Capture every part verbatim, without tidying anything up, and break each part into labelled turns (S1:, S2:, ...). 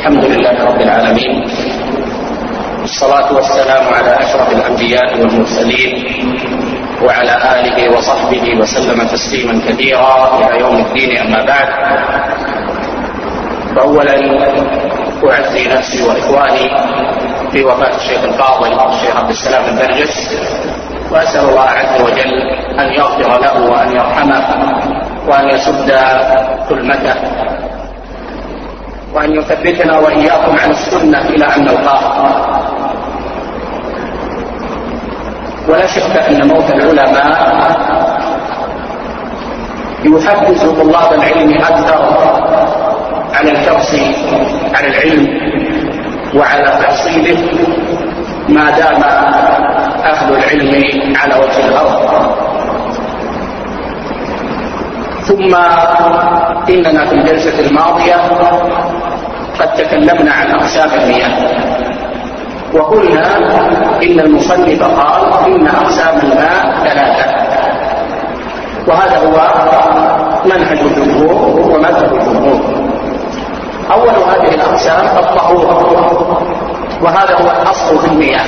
S1: الحمد لله رب العالمين، والصلاة والسلام على أشرف الأنبياء والمرسلين وعلى آله وصحبه وسلم تسليما كثيرا إلى يوم الدين. أما بعد، فأولا أعزي نفسي وإخواني في وفاة الشيخ الفاضل الشيخ عبد السلام البرجس، وأسأل الله عز وجل أن يغفر له وأن يرحمه وأن يسد ظلمته وأن يثبتنا وإياكم عن السنة إلى أن نلقاه. ولا شك أن موت العلماء يحفز طلاب العلم أكثر على الحرص على العلم وعلى تحصيله ما دام أهل العلم على وجه الأرض. ثم إننا في الجلسة الماضية قد تكلمنا عن أقسام المياه، وقلنا إن المصنف قال إن أقسام الماء ثلاثة، وهذا هو منهج الجمهور ومذهب الجمهور. أول هذه الأقسام الطهور، وهذا هو الأصل في المياه،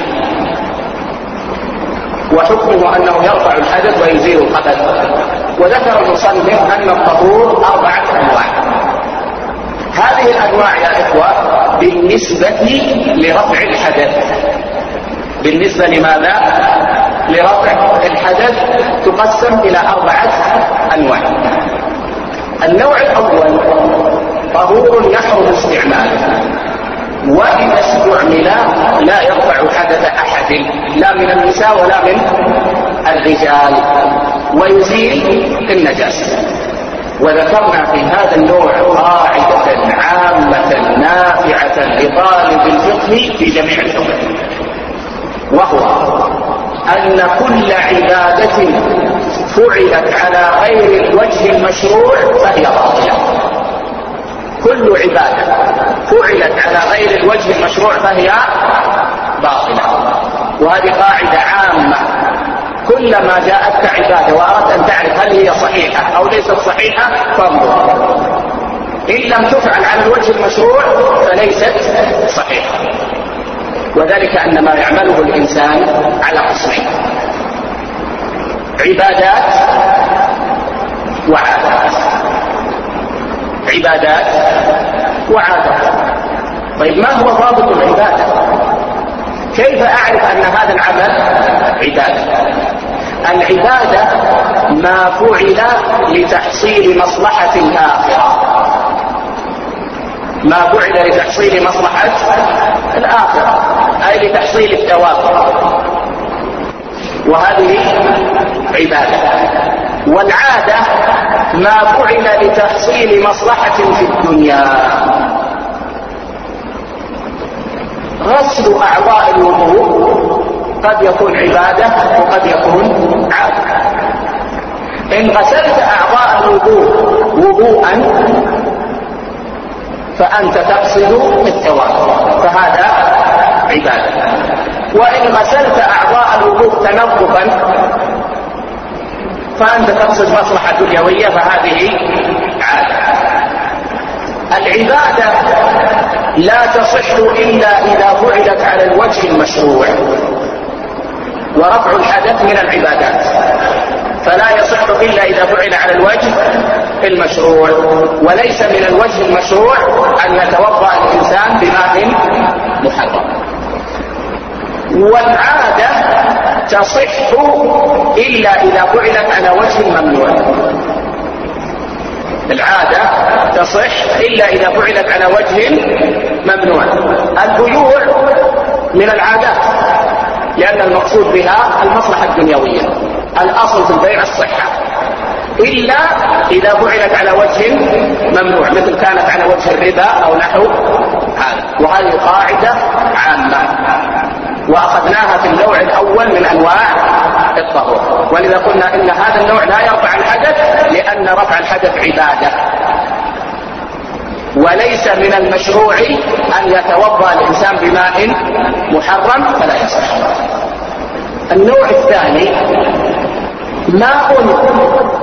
S1: وحكمه أنه يرفع الحدث ويزيل الخبث. وذكر المصنف أن الطهور أربعة أنواع. هذه الأنواع يا إخوة بالنسبة لرفع الحدث، بالنسبة لماذا؟ لرفع الحدث تقسم إلى أربعة أنواع. النوع الأول طهور يحرم استعماله، وإذا استعمل لا يرفع حدث أحد، لا من النساء ولا من الرجال، ويزيل النجاسة. وذكرنا في هذا النوع قاعدة عامة نافعة لطالب الفقه في جميع الفقه، وهو أن كل عبادة فعلت على غير الوجه المشروع فهي باطلة. كل عبادة فعلت على غير الوجه المشروع فهي باطلة، وهذه قاعدة عامة. كلما جاءتك عبادة وأردت أن تعرف هل هي صحيحة أو ليست صحيحة فانظر، إن لم تفعل على الوجه المشروع فليست صحيحة. وذلك أن ما يعمله الإنسان على قسمين: عبادات وعادات. عبادات وعادات. طيب، ما هو ضابط العبادة؟ كيف أعرف أن هذا العمل عبادة؟ العبادة ما فعل لتحصيل مصلحة الآخرة، ما فعل لتحصيل مصلحة الآخرة، أي لتحصيل الثواب، وهذه عبادة. والعادة ما فعل لتحصيل مصلحة في الدنيا. غسل أعضاء الوضوء قد يكون عبادة وقد يكون عادة. إن غسلت أعضاء الوضوء وضوءا فأنت تقصد الثواب، فهذا عبادة. وإن غسلت أعضاء الوضوء تنظفا فأنت تقصد مصلحة دنيوية، فهذه عادة. العبادة لا تصح إلا إذا فعلت على الوجه المشروع، ورفع الحدث من العبادات، فلا يصح إلا إذا فعل على الوجه المشروع. وليس من الوجه المشروع أن يتوضأ الإنسان بماء محرم. والعادة تصح إلا إذا فعلت على وجه ممنوع. العادة تصح إلا إذا فعلت على وجه ممنوع. البيوع من العادات، لأن المقصود بها المصلحة الدنيوية، الأصل في البيع الصحة، إلا إذا فعلت على وجه ممنوع، مثل كانت على وجه الربا أو نحو هذا. وهذه قاعدة عامة، وأخذناها في النوع الأول من أنواع الطهور. ولذا قلنا إن هذا النوع لا يرفع الحدث، لأن رفع الحدث عبادة، وليس من المشروع أن يتوضأ الإنسان بماء محرم، فلا يصح. النوع الثاني ماء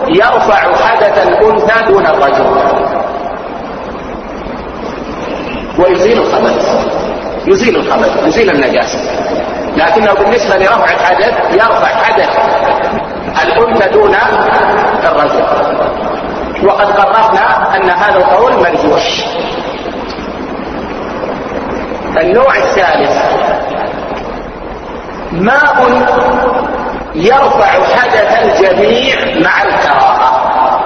S1: يرفع حدث الأنثى دون الرجل. ويزيل الخبث، يزيل الخبث، يزيل النجاسة. لكنه بالنسبة لرفع الحدث يرفع حدث الأنثى دون الرجل، وقد قررنا أن هذا القول مرجوح. النوع الثالث ماء يرفع حدث الجميع مع الكراهة،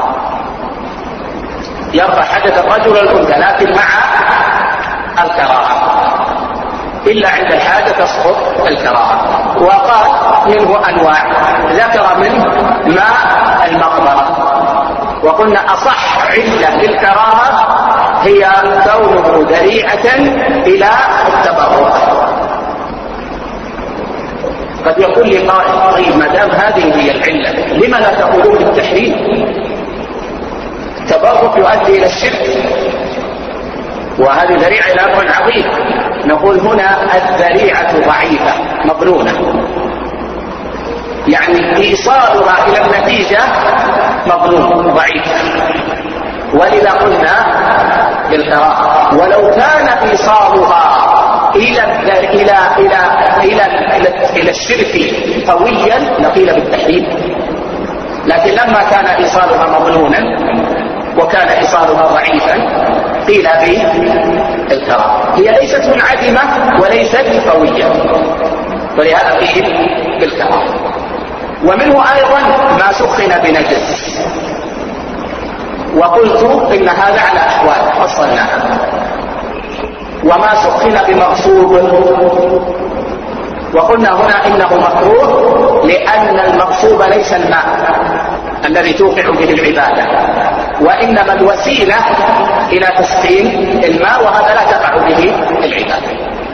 S1: يرفع حدث الرجل والأنثى لكن مع الكراهة، إلا عند الحاجة تسقط الكراهة. وقال منه أنواع، ذكر منه ماء المقبرة، وقلنا أصح علة للكراهة هي كونه ذريعة إلى التبرك. قد يقول لي قائل طيب ما دام هذه هي العلة لما لا تقولون بالتحريم؟ التبرك يؤدي إلى الشرك وهذه ذريعة إلى أمر عظيم. نقول هنا الذريعة ضعيفة مظنونة، يعني إيصالها إلى النتيجة مظنون ضعيف، ولذا قلنا بالكراهة. ولو كان إيصالها إلى إلى إلى إلى إلى, إلى الشرك قويا لقيل بالتحريم، لكن لما كان إيصالها مظنونا وكان إيصالها ضعيفا قيل بالكراهة. هي ليست منعدمة وليست قوية، ولهذا قيل بالكراهة. ومنه أيضا ما سخن بنجس، وقلت إن هذا على أحوال فصلناها. وما سخن بمغصوب، وقلنا هنا إنه مكروه لأن المغصوب ليس الماء الذي توقع به العبادة، وإنما الوسيلة إلى تسخين الماء، وهذا لا تقع به العبادة.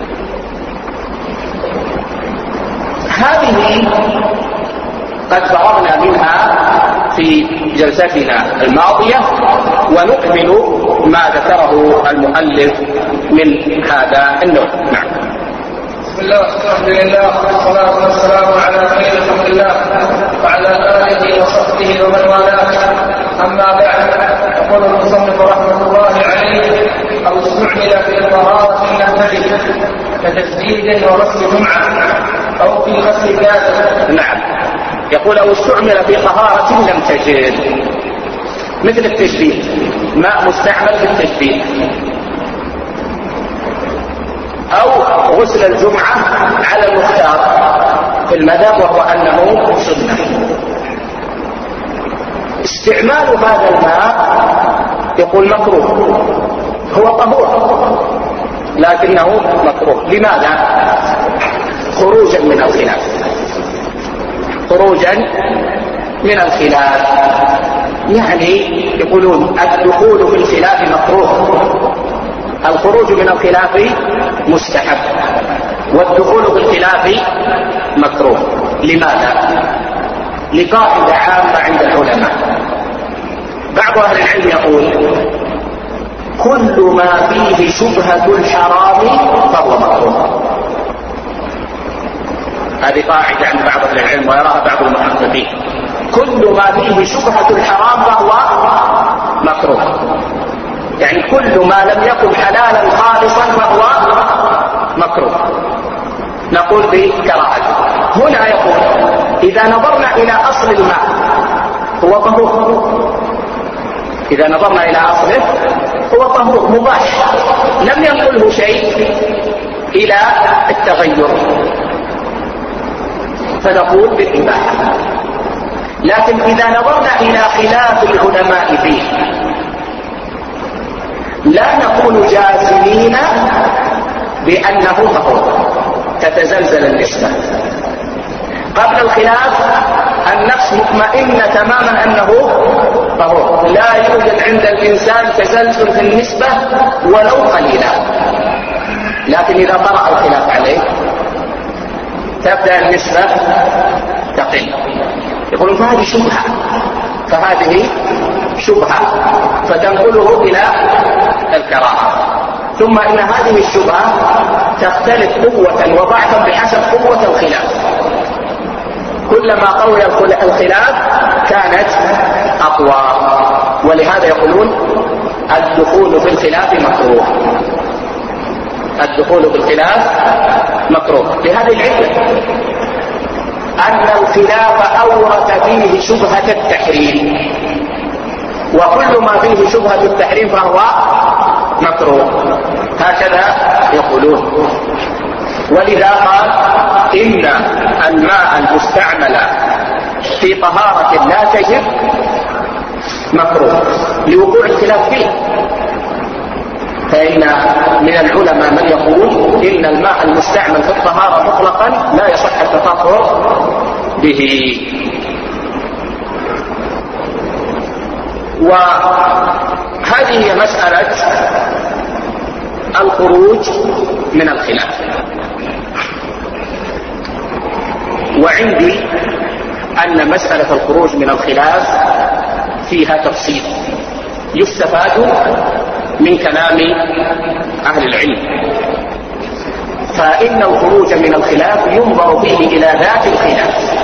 S1: هذه قد فرغنا منها في جلستنا الماضية، ونكمل ما ذكره المؤلف من هذا النوع. نعم.
S2: بسم الله والحمد لله والصلاة والسلام على خير خلق الله وعلى آله وصحبه ومن والاه. أما بعد، يقول المصنف رحمة الله عليه: أو استعمل في طهارة لم تجد كتسديد وغسل جمعة أو في غسل كاسة.
S1: نعم. يقول أو استعمل في طهارة لم تجد، مثل التجديد، ماء مستعمل في التجديد، أو غسل الجمعة على المختار في المذهب وهو أنه سنة. استعمال هذا الماء يقول مكروه، هو طهور لكنه مكروه. لماذا؟ خروجا من الخلاف، خروجا من الخلاف، يعني يقولون الدخول في الخلاف مكروه، الخروج من الخلاف مستحب، والدخول في الخلاف مكروه. لماذا؟ لقاعدة عامة عند العلماء. بعض أهل العلم يقول كل ما فيه شبهة الحرام فهو مكروه. هذه قاعدة عند بعض أهل العلم ويراها بعض المحققين، كل ما فيه شبهة الحرام فهو مكروه، يعني كل ما لم يكن حلالا خالصا فهو مكروه، نقول بكراهته. هنا يقول إذا نظرنا إلى أصل الماء هو طهور، إذا نظرنا إلى أصله هو طهور مباح، لم ينقله شيء إلى التغير، فنقول بالإباحة. لكن إذا نظرنا إلى خلاف العلماء فيه لا نكون جازمين بأنه طهور، تتزلزل النسبة. قبل الخلاف النفس مطمئنة تماما أنه طهور، لا يوجد عند الإنسان تزلزل في النسبة ولو قليلا. لكن إذا طرأ الخلاف عليه تبدأ النسبة تقل، يقولون فهذه شبهة، فهذه شبهة فتنقله إلى الكراهة. ثم إن هذه الشبهة تختلف قوة وضعفا بحسب قوة الخلاف، كلما قوي الخلاف كانت أقوى، ولهذا يقولون الدخول في الخلاف مكروه. الدخول بالخلاف مكروه لهذه العلة أن الخلاف أورث فيه شبهة التحريم، وكل ما فيه شبهة التحريم فهو مكروه، هكذا يقولون. ولذا قال إن الماء المستعمل في طهارة لا تجب مكروه لوقوع الخلاف فيه. فإن من العلماء من يقول إن الماء المستعمل في الطهارة مطلقا لا يصح التطهر به. وهذه هي مسألة الخروج من الخلاف. وعندي أن مسألة الخروج من الخلاف فيها تفصيل يستفاد من كلام أهل العلم. فإن الخروج من الخلاف ينظر فيه إلى ذات الخلاف،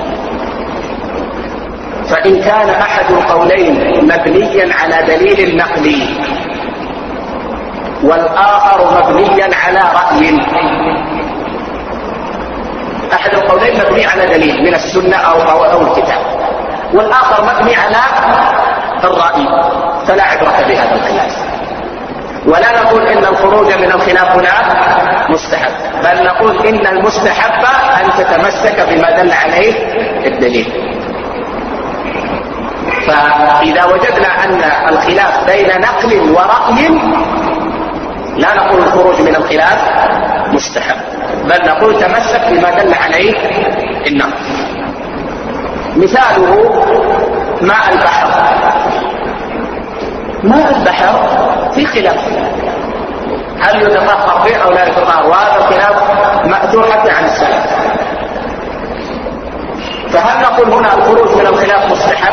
S1: فإن كان أحد القولين مبنيا على دليل نقلي والآخر مبنيا على رأي، أحد القولين مبني على دليل من السنة أو, أو, أو الكتاب، والآخر مبني على الرأي، فلا عبرة بهذا الخلاف. ولا نقول إن الخروج من الخلاف هنا مستحب، بل نقول إن المستحب أن تتمسك بما دل عليه الدليل. فإذا وجدنا أن الخلاف بين نقل ورأي لا نقول الخروج من الخلاف مستحب، بل نقول تمسك بما دل عليه النقل. مثاله ماء البحر. ماء البحر في خلاف هل يتطهر به أو لا يتطهر، وهذا الخلاف مأثور حتى عن السلف. فهل نقول هنا الخروج من الخلاف مستحب؟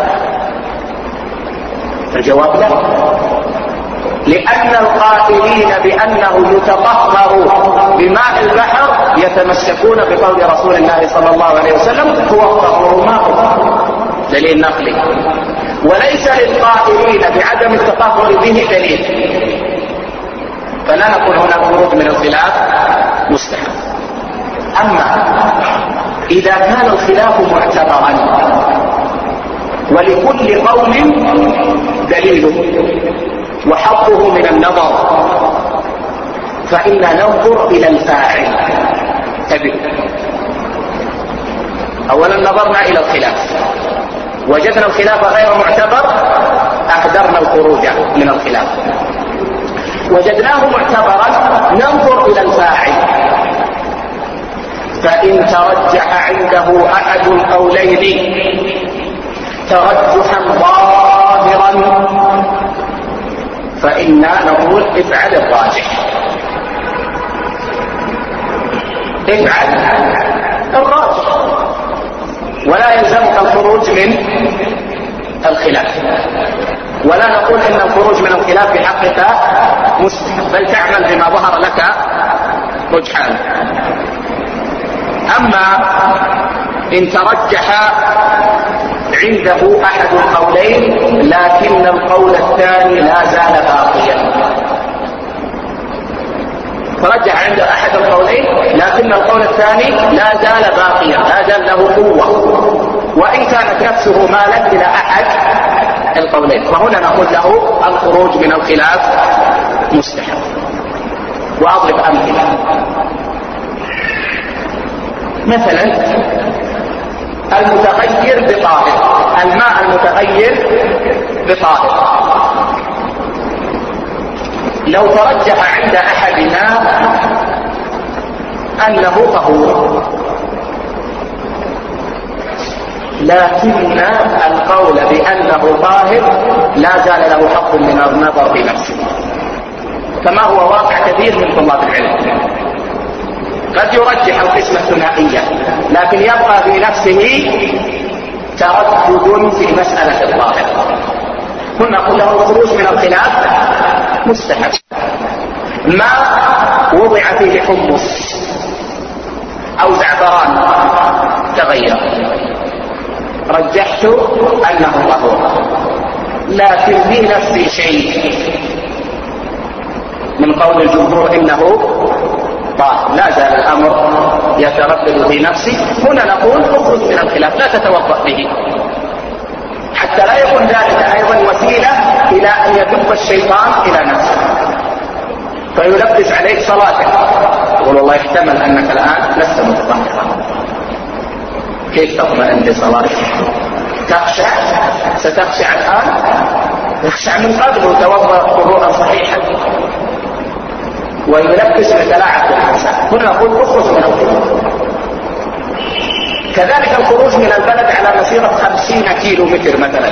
S1: الجواب لا، لأن القائلين بأنه يتطهر بماء البحر يتمسكون بقول رسول الله صلى الله عليه وسلم هو الطهور ماء، دليل نقلي، وليس للقائلين بعدم التطهر به دليل. فلا نقول هنا الخروج من الخلاف مستحب. أما إذا كان الخلاف معتبرا ولكل قول دليله وحظه من النظر، فإنا ننظر إلى الفاعل. تبي أولا نظرنا إلى الخلاف، وجدنا الخلاف غير معتبر، أهدرنا الخروج من الخلاف. وجدناه معتبرا، ننظر إلى الفاعل، فإن ترجح عنده أحد القولين ترجحا ظاهرا فإنا نقول افعل الراجح، افعل الراجح، ولا يلزمك الخروج من الخلاف. ولا نقول ان الخروج من الخلاف في حقك مستحب، بل تعمل بما ظهر لك رجحان. اما ان ترجح عنده احد القولين لكن القول الثاني لا زال باقيا، ترجح عنده احد القولين لكن القول الثاني لا زال باقيا، لا زال له قوة، وان كانت نفسه مالت الى احد القولين، فهنا نقول له الخروج من الخلاف مستحب. واضرب امثله. مثلا المتغير بطاهر، الماء المتغير بطاهر، لو ترجح عند احدنا انه طهور لكن القول بانه طاهر لا زال له حق من النظر بنفسه، كما هو واقع كثير من طلاب العلم. قد يرجح القسمة الثنائية لكن يبقى في نفسه تردد في مسألة الطاهر، هنا نقول له الخروج من الخلاف مستحب. ما وضع فيه حمص أو زعفران تغير، رجحت أنه طهور، لكن في نفسي شيء من قول الجمهور إنه طاهر، لا زال الأمر يتردد في نفسي. هنا نقول اخرج من الخلاف، لا تتوضأ به، حتى لا يكون ذلك أيضا وسيلة إلى أن يدب الشيطان إلى نفسه فيلبس عليك صلاتك، يقول والله يحتمل أنك الآن لست متطهرا، كيف تطمئن لصلاتك؟ تخشع، ستخشع الآن، تخشع من قبل وتوضأ وضوءا صحيحا، ويلبس ويتلاعب بالإنسان. هنا نقول اخرج من الخلاف. كذلك الخروج من البلد على مسيرة خمسين كيلو متر مثلا،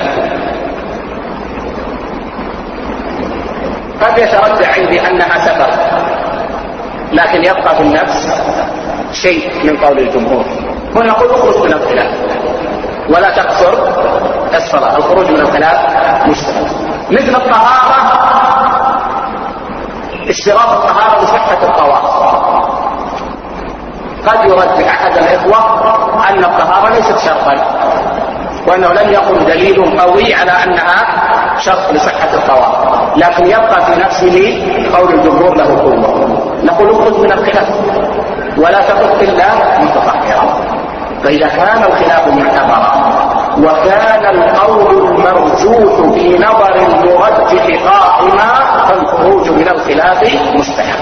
S1: قد يتردد عندي أنها سفر، لكن يبقى في النفس شيء من قول الجمهور. هنا نقول اخرج من الخلاف ولا تقصر الصلاة. الخروج من الخلاف مشترك. مثل الطهارة، اشتراط الطهارة لصحة الطواف. قد يرجح أحد الإخوة أن الطهارة ليست شرطا، وأنه لم يكن دليل قوي على أنها شرط لصحة الطواف، لكن يبقى في نفسه قول الجمهور له قوة. نقول اخرج من الخلاف ولا تقف إلا متطهرا. فإذا كان الخلاف معتبرا وكان القول المرجوح في نظر المرجح قائما، فالخروج من الخلاف مستحب.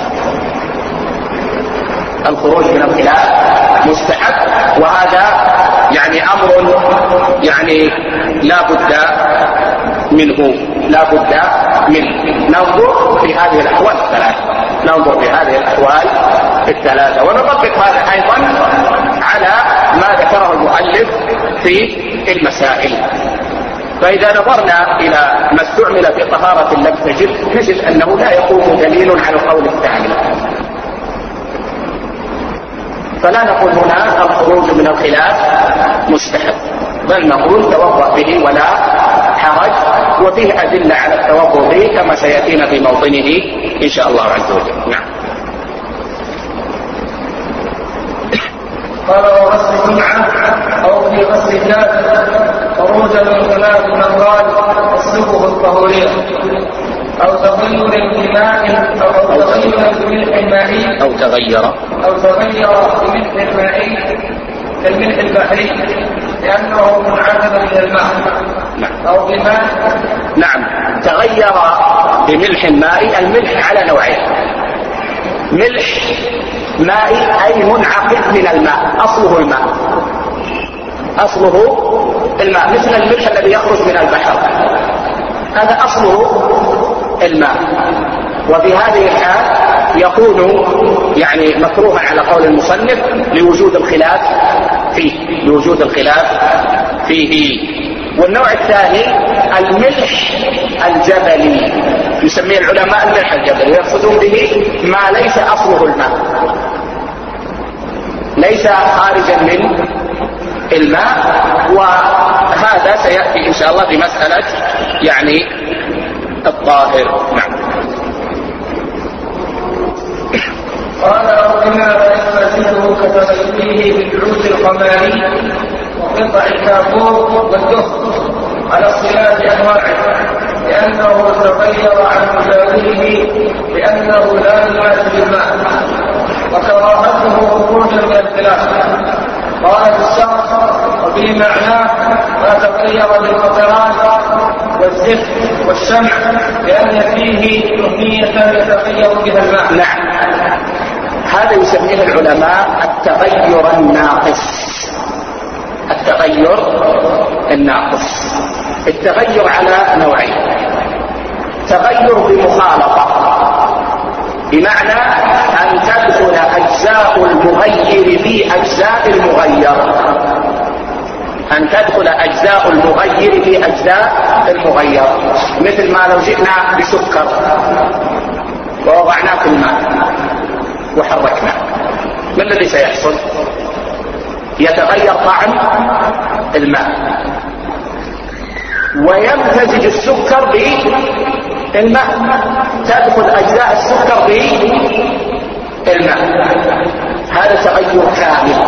S1: الخروج من الخلاف مستحب، وهذا يعني أمر يعني لا بد منه، لا بد منه. ننظر في هذه الأحوال الثلاثة، ننظر في هذه الأحوال الثلاثة ونطبق هذا أيضا على ما ذكره المؤلف في المسائل. فإذا نظرنا إلى ما استعمل في طهارة لم تجب، نجد أنه لا يقوم دليل على القول الثاني، فلا نقول هنا الخروج من الخلاف مستحب، بل نقول توضأ به ولا حرج، وفيه أدلة على التوضأ به كما سيأتينا في موطنه إن شاء الله عز وجل. نعم.
S2: قال وغسل الجمعة أو في غسل الجنابة خروجا من الخلاف من قال تسلكه الطهورية أو تغير بماء أو تغير بملح مائي
S1: أو تغير
S2: أو تغير بملح مائي كالملح البحري لأنه منعدم من الماء.
S1: نعم.
S2: أو بماء.
S1: نعم. تغير بملح مائي. الملح على نوعين: ملح مائي أي منعقد من الماء، أصله الماء، أصله الماء، مثل الملح الذي يخرج من البحر، هذا أصله الماء. وفي هذه الحال يكون يعني مكروها على قول المصنف لوجود الخلاف فيه، لوجود الخلاف فيه. والنوع الثاني الملح الجبلي، يسميه العلماء الملح الجبلي، ويقصدون به ما ليس أصله الماء، ليس خارجا من الماء. وهذا سيأتي إن شاء الله بمسألة يعني الطاهر. نعم.
S2: قال ربنا لا يمسكه كتغيره بالعود القماري وقطع الكافور والدهن على اختلاف انواعه، لانه تغير عن مجاوره لانه لا يناسب الماء، وكراهته خروجا من الخلاف. قال في الشرح وفي معناه ما تغير بالقطران والزفت والشمع لان فيه كميه يتغير بها الماء.
S1: نعم. هذا يسميه العلماء التغير الناقص. التغير الناقص. التغير على نوعين: تغير بمخالطة، بمعنى أن تدخل أجزاء المغير في أجزاء المغير، أن تدخل أجزاء المغير في أجزاء المغير، مثل ما لو جئنا بسكر ووضعناه في الماء وحركناه، ما الذي سيحصل؟ يتغير طعم الماء ويمتزج السكر بالماء، تدخل أجزاء السكر بالماء، هذا تغير كامل.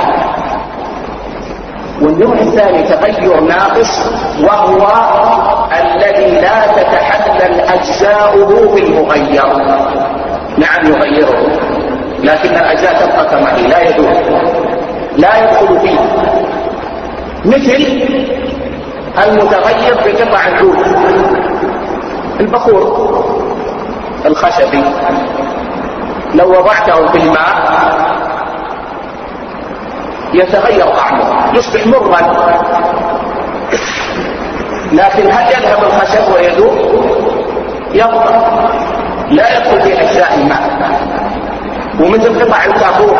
S1: والنوع الثاني تغير ناقص، وهو الذي لا تتحلل أجزاؤه بالمغير، يغيره، لكن الأجزاء تبقى كما هي لا يدخل لا يدخل فيه، مثل المتغير بقطع العود، البخور الخشبي لو وضعته في الماء يتغير طعمه يصبح مرا، لكن هل يذهب الخشب ويذوب؟ يبقى لا يدخل في أجزاء الماء. ومثل قطع الكافور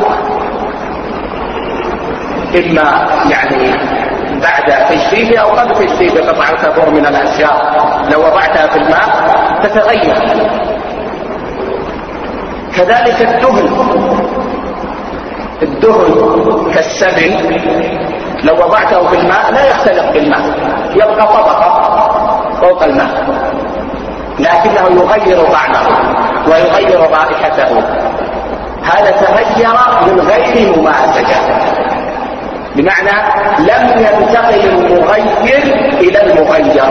S1: إما يعني بعد تجفيفه أو قبل تجفيف قطع الكافور من الأشجار لو وضعتها في الماء تتغير. كذلك الدهن الدهن كالسمن لو وضعته في الماء لا يختلط بالماء، يبقى طبقة فوق الماء، لكنه يغير طعمه ويغير رائحته. هذا تغير من غير ممازجة، بمعنى لم ينتقل المغير إلى المغير،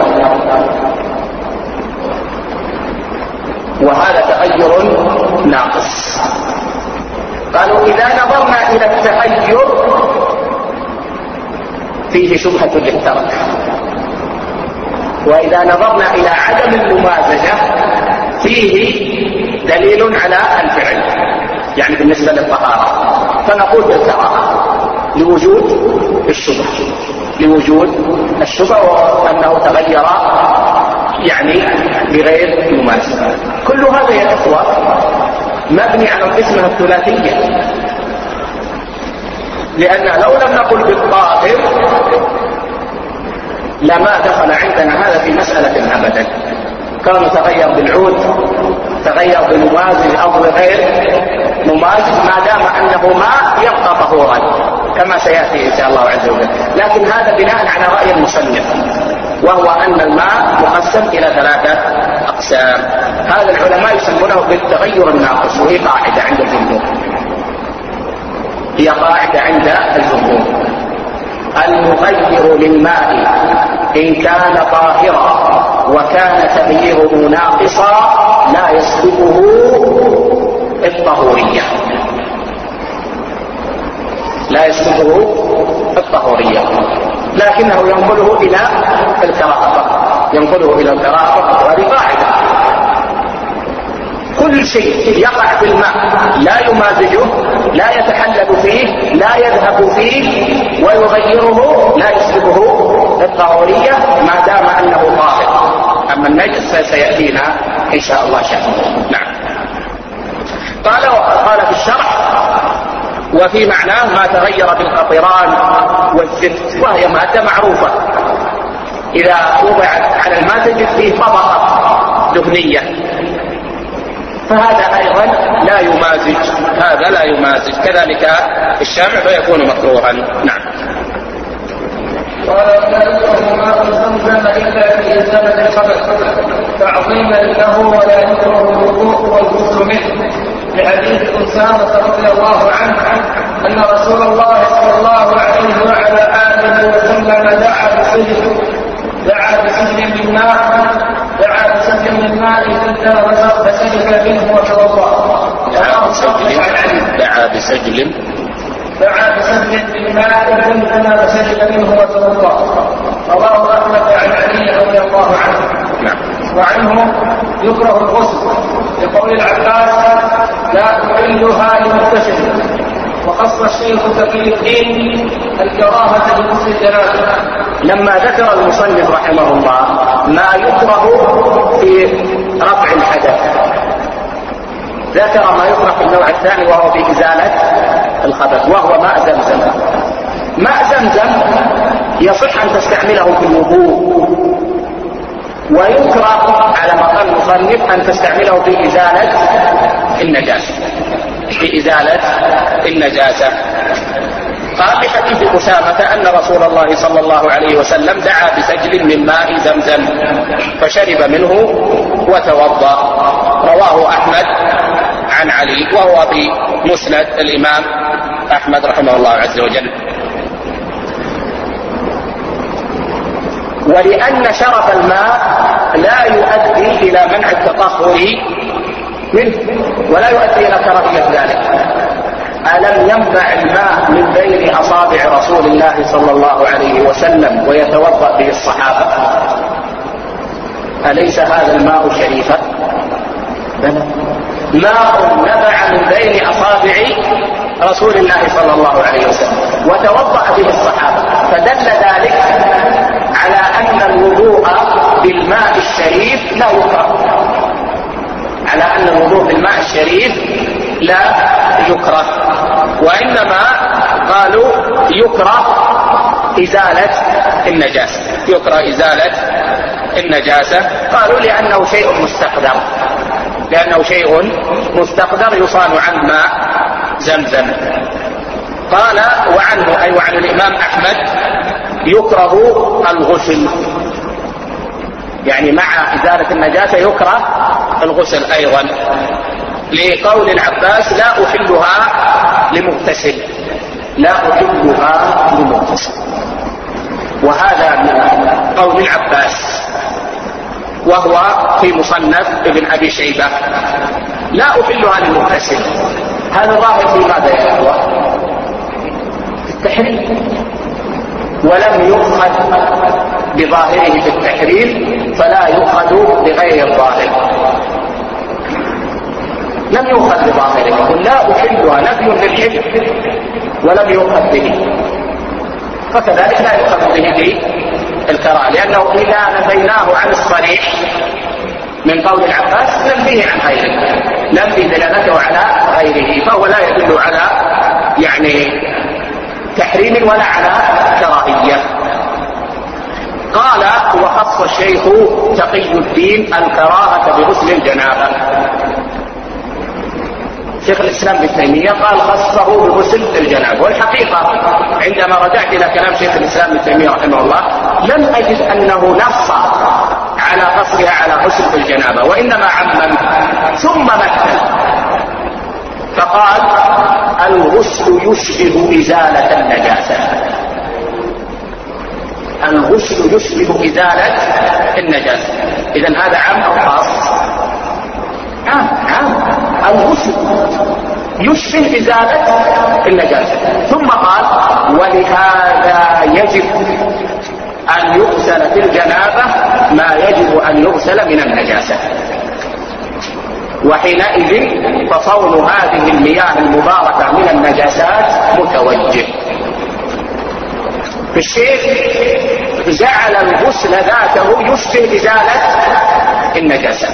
S1: وهذا تغير ناقص. قالوا إذا نظرنا إلى التغير فيه شبهة للترك، وإذا نظرنا إلى عدم الممازجة فيه دليل على الفعل، يعني بالنسبة للطهارة فنقول بالكراهة لوجود الشبهة لوجود الشبهة وأنه تغير يعني بغير ممازجة. كل هذا يا إخوة مبني على القسمة الثلاثية، لأن لو لم نقل بالطاهر لما دخل عندنا هذا في مسألة أبدا، كان تغير بالعود تغير بالممازج أو بغير ممازج، ما دام أنه ما يبقى طهورا كما سيأتي إن شاء الله عز وجل. لكن هذا بناء على رأي المصنف، وهو أن الماء مقسم إلى ثلاثة أقسام. هذا العلماء يسمونه بالتغير الناقص، وهي قاعدة عند الجمهور هي قاعدة عند الجمهور المغير للماء إن كان طاهرا وكان تغييره ناقصا لا يسبقه الطهورية لا يسبقه الطهورية لكنه ينقله إلى الكراهة فقط ينقله إلى الكراهة فقط. وهذه قاعدة، كل شيء يقع في الماء لا يمازجه لا يتحلل فيه لا يذهب فيه ويغيره لا يسبقه الطهورية ما دام أنه طاهر. أما النجس فسيأتينا إن شاء الله شأنه. نعم. قال قال في الشرح وفي معناه ما تغير بالقطران والزفت، وهي مادة معروفة إذا وضعت على الماء تجد فيه طبقة دهنية، فهذا أيضا لا يمازج هذا لا يمازج كذلك الشامع فيكون مكروها. نعم.
S2: قال لا يكره ماء زمزم إلا في إزالة الخبث تعظيما له ولا يكره الوضوء والغسل منه، لحديث أسامة رضي الله عنه أن رسول الله صلى الله عليه وعلى آله وسلم دعا بسجن دعا بسجن من ماء دعا بسجن من ماء فسجد منه وتوضأ.
S1: دعا بسجن دعا بسجن
S2: دعا بسجن من ماء فسجد منه وتوضأ. رواه أحمد عن علي رضي الله عنه. وعنه يكره الغسل لقول العباس لا تحلها لمغتسل. وخص الشيخ تقي الدين الكراهة لغسل الجنابة
S1: لما ذكر المصنف رحمه الله ما يكره في رفع الحدث، ذكر ما يكره في النوع الثاني وهو في إزالة الخبث وهو ماء زمزم. ماء زمزم يصح أن تستعمله في الوضوء، ويكره على ما قال المصنف أن تستعمله في إزالة النجاسة في إزالة النجاسة. قال لحديث أسامة أن رسول الله صلى الله عليه وسلم دعا بسجل من ماء زمزم فشرب منه وتوضأ. رواه أحمد عن علي وهو في مسند الإمام أحمد رحمه الله عز وجل. ولأن شرف الماء لا يؤدي إلى منع التطهر منه ولا يؤدي إلى كراهية ذلك. ألم ينبع الماء من بين أصابع رسول الله صلى الله عليه وسلم ويتوضأ به الصحابة؟ أليس هذا الماء شريفا؟ بلى، ماء نبع من بين أصابع رسول الله صلى الله عليه وسلم وتوضأ به الصحابة، فدل ذلك على أن الوضوء بالماء الشريف لا يكره، على أن الوضوء بالماء الشريف لا يكره، وإنما قالوا يكره إزالة النجاسة، يكره إزالة النجاسة، قالوا لأنه شيء مستقدر، لأنه شيء مستقدر يصان عن ماء زمزم. قال وعنه أي وعن الإمام أحمد يكره الغسل، يعني مع إزالة النجاسة يكره الغسل أيضا، لقول العباس لا أحلها لمغتسل، لا أحلها لمغتسل، وهذا من قول العباس وهو في مصنف ابن أبي شيبة، لا أحلها للمغتسل. هذا ظاهر في ماذا يا إخوة؟ في التحريم، ولم يؤخذ بظاهره في التحريم فلا يؤخذ بغير الظاهر، لم يؤخذ بظاهره، يقول لا أحلها نفي للحل ولم يؤخذ به، فكذلك لا يؤخذ به في الكراهة، لأنه إذا نفيناه عن الصريح من قول العباس ننفيه عن غيره، ننفي دلالته على غيره، فهو لا يدل على يعني تحريم ولا على كراهية. قال وخص الشيخ تقي الدين الكراهة بغسل الجنابة. شيخ الإسلام ابن تيمية قال خصه بغسل الجنابة، والحقيقة عندما رجعت إلى كلام شيخ الإسلام ابن تيمية رحمه الله لم أجد أنه نص على قصرها على غسل الجنابة، وإنما عمم ثم مثل فقال الغسل يشبه إزالة النجاسة، الغسل يشبه إزالة النجاسة. إذن هذا عام أو خاص؟ عام عام، الغسل يشبه إزالة النجاسة. ثم قال ولهذا يجب أن يغسل في الجنابة ما يجب أن يغسل من النجاسة، وحينئذ فصون هذه المياه المباركة من النجاسات متوجه. فالشيخ جعل الغسل ذاته يشبه إزالة النجاسات،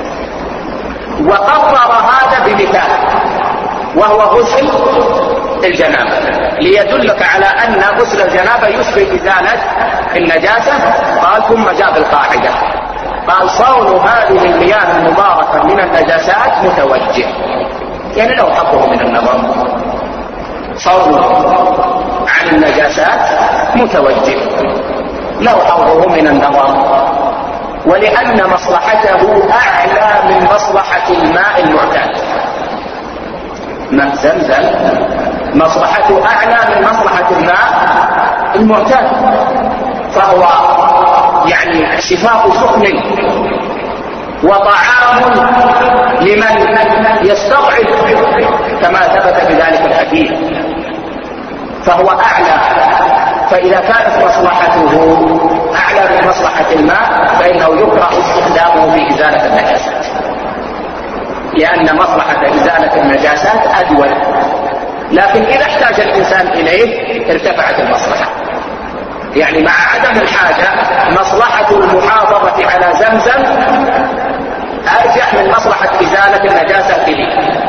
S1: وقرر هذا بمثال وهو غسل الجنابة، ليدلك على أن غسل الجنابة يشبه إزالة النجاسة. قال ثم جاء بالقاعدة قال صون هذه المياه المباركة من النجاسات متوجه، يعني لو حقه من النظر صون عن النجاسات متوجه، لو حقه من النظر، ولأن مصلحته أعلى من مصلحة الماء المعتاد. ماء زمزم مصلحته أعلى من مصلحة الماء المعتاد، فهو يعني شفاء سقم وطعام لمن يستضعف كما ثبت بذلك الحديث، فهو أعلى. فإذا كانت مصلحته أعلى من مصلحة الماء فإنه يكره استخدامه في إزالة النجاسات، لأن مصلحة إزالة النجاسات أدول، لكن إذا احتاج الإنسان إليه ارتفعت المصلحة. يعني مع عدم الحاجة مصلحة المحافظة على زمزم أرجح من مصلحة إزالة النجاسة به.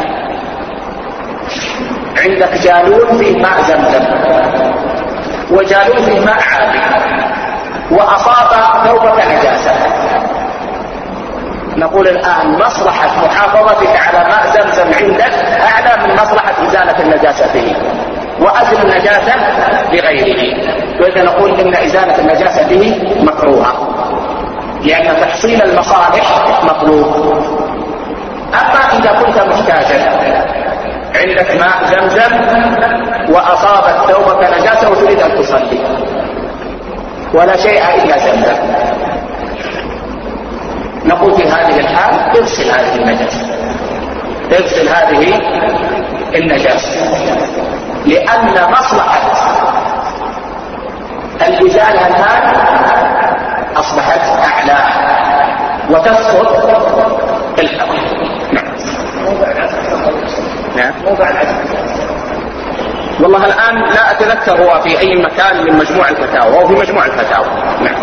S1: عندك جالون فيه ماء زمزم وجالون فيه ماء عادي وأصاب ثوبك نجاسة، نقول الآن مصلحة محافظتك على ماء زمزم عندك أعلى من مصلحة إزالة النجاسة به، وأزل النجاسة بغيره. وإذا نقول إن إزالة النجاسة به مكروهة، لأن تحصيل المصالح مطلوب. أما إذا كنت محتاجا عندك ماء زمزم وأصابت ثوبك نجاسة وتريد أن تصلي ولا شيء إلا زمزم، نقول في هذه الحال اغسل هذه النجاسة اغسل هذه النجاسة، لأن مصلحة الإزالة الآن أصبحت أعلى وتسقط الحق. نعم. والله الآن لا أتذكر هو في أي مكان من مجموع الفتاوى، أو في مجموع الفتاوى. نعم.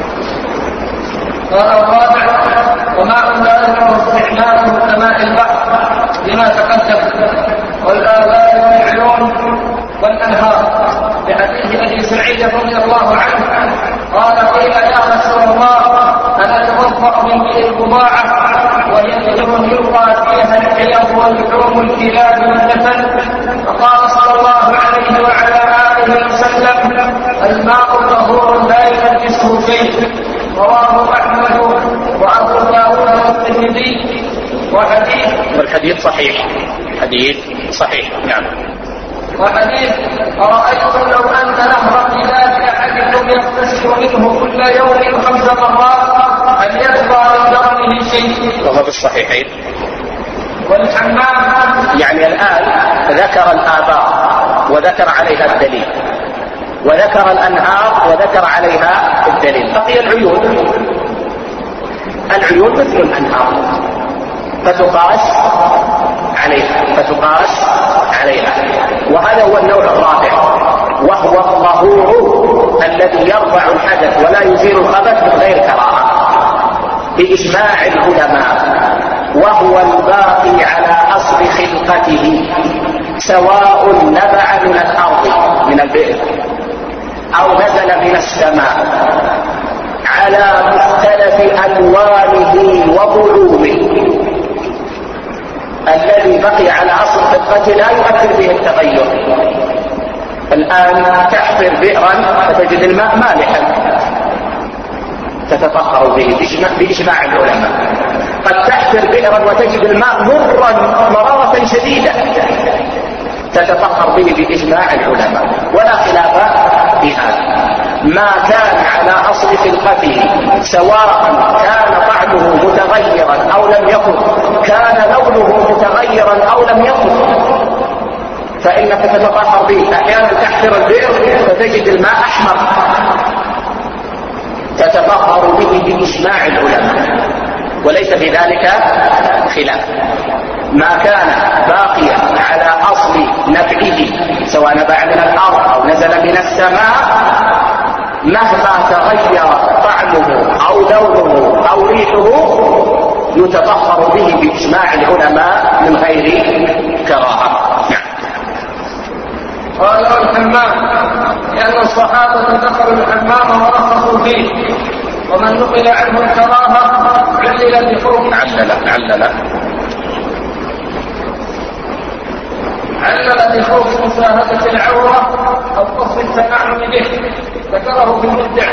S2: قال الرابع: وماء لا يكون استعماله كماء البحر لما تقدم، والآبار والعيون والأنهار، بحديث أبي سعيد رضي الله عنه قال: قيل يا رسول الله ألا توضأ من بئر البضاعة وهي بئر يلقى فيها الحيض واللحوم الكلاب والنتن؟ فقال صلى الله عليه وعلى آله وسلم: الماء طهور لا ينجسه شيء. رواه أحمد وأبو داود والترمذي. وحديث
S1: والحديث صحيح، حديث صحيح. نعم.
S2: وحديث: أرأيتم لو أن نهر بلاد أحدكم يغتسل منه كل يوم خمس مرات هل يبقى من درنه شيء؟
S1: وهو في الصحيحين.
S2: والحمام.
S1: يعني الآن ذكر الآبار وذكر عليها الدليل، وذكر الأنهار وذكر عليها الدليل، بقي العيون. العيون مثل الأنهار فتقاس عليها فتقاس عليها وهذا هو النوع الرابع، وهو الطهور الذي يرفع الحدث ولا يزيل الخبث من غير كراهة بإجماع العلماء، وهو الباقي على أصل خلقته، سواء نبع من الأرض من البئر أو نزل من السماء، على مختلف ألوانه وطعومه. الذي بقي على أصل خلقته لا يؤثر به التغير. الآن تحفر بئرا فتجد الماء مالحا تتطهر به بإجماع العلماء، قد تحفر بئرا وتجد الماء مرا مرارة شديدة تتطهر به بإجماع العلماء، ولا خلاف في هذا. ما كان على أصل خلقته سواء كان طعمه متغيرا أو لم يكن، كان لونه متغيرا أو لم يكن، فإنك تتطهر به. أحيانا تحفر البئر فتجد الماء أحمر تتطهر به بإجماع العلماء، وليس في ذلك خلاف. ما كان باقيا على أصل نبعه سواء نبع من الأرض أو نزل من السماء، مهما تغير طعمه أو لونه أو ريحه يتطهر به بإجماع العلماء من غير كراهة.
S2: قال الحمام: لأن الصحابة دخلوا الحمام ورخصوا فيه، ومن نقل عنه الكراهة علل بخوف
S1: علل علل
S2: علل بخوف مشاهدة العورة أو قصد التنعم به، ذكره في المبدع.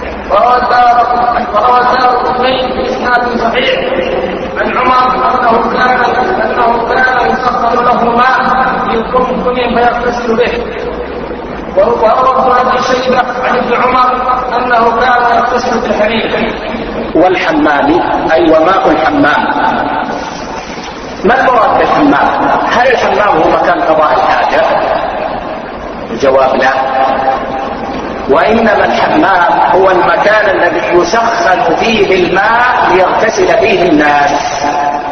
S2: وروى الدارقطني بإسناد صحيح عن عمر أنه كان أنه كان يسخر له ماء يكون فيغتسل به. وروى ابن أبي شيبة عن ابن عمر أنه كان يغتسل بالحميم.
S1: والحمام أي وماء الحمام. ما المراد بالحمام؟ هل الحمام هو مكان قضاء الحاجة؟ الجواب لا، وإنما الحمام هو المكان الذي يسخن فيه الماء ليغتسل فيه الناس.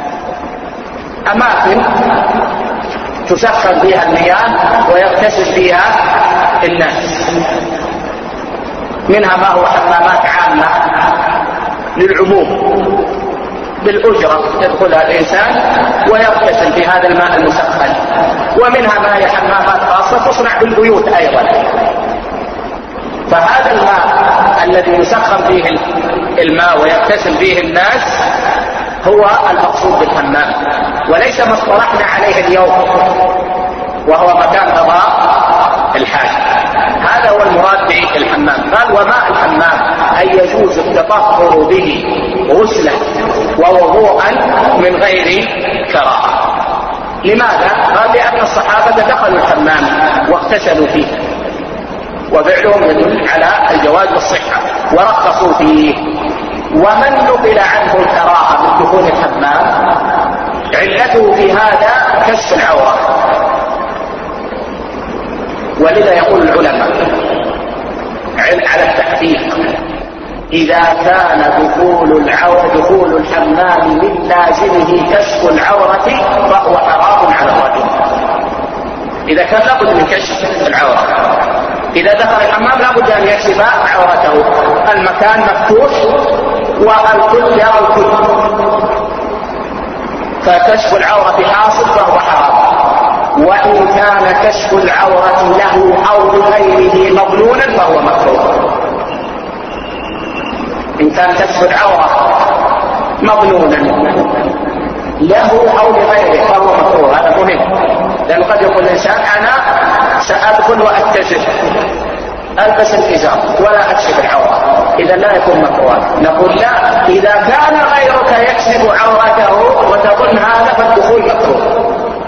S1: أماكن تسخن فيها المياه ويغتسل فيها الناس، منها ما هو حمامات عامة للعموم بالأجرة يدخلها الإنسان ويغتسل في هذا الماء المسخن، ومنها ما هي حمامات خاصة تصنع بالبيوت أيضا. فهذا الماء الذي يسخن فيه الماء ويغتسل فيه الناس هو المقصود بالحمام، وليس ما اصطلحنا عليه اليوم وهو مكان قضاء الحاجة. هذا هو المراد بالحمام. قال وماء الحمام أي يجوز التطهر به غسلا ووضوءا من غير كراهة. لماذا؟ قال لأن الصحابة دخلوا الحمام واغتسلوا فيه، وفعلهم يدل على الجواز والصحة ورخصوا فيه. ومن نقل عنه الكراهة من دخول الحمام علته في هذا كشف العورة. ولذا يقول العلماء على التحقيق إذا كان دخول العورة دخول الحمام من لازمه كشف العورة فهو حرام على الرجل. إذا كان لابد من كشف العورة، إذا دخل الحمام لابد أن يكشف عورته، المكان مفتوح والكل يرى الكل، فكشف العورة حاصل فهو حرام. وإن كان كشف العورة له أو لغيره مظنونا فهو مكروه. إن كان كشف العورة مظنونا له أو لغيره فهو مكروه، هذا مهم، لأنه قد يقول الإنسان أنا سأدخل وأتجه ألبس الإزار ولا أكشف العورة، إذا لا يكون مكروه. نقول لا، إذا كان غيرك يكشف عورته وتظن هذا فالدخول مكروه،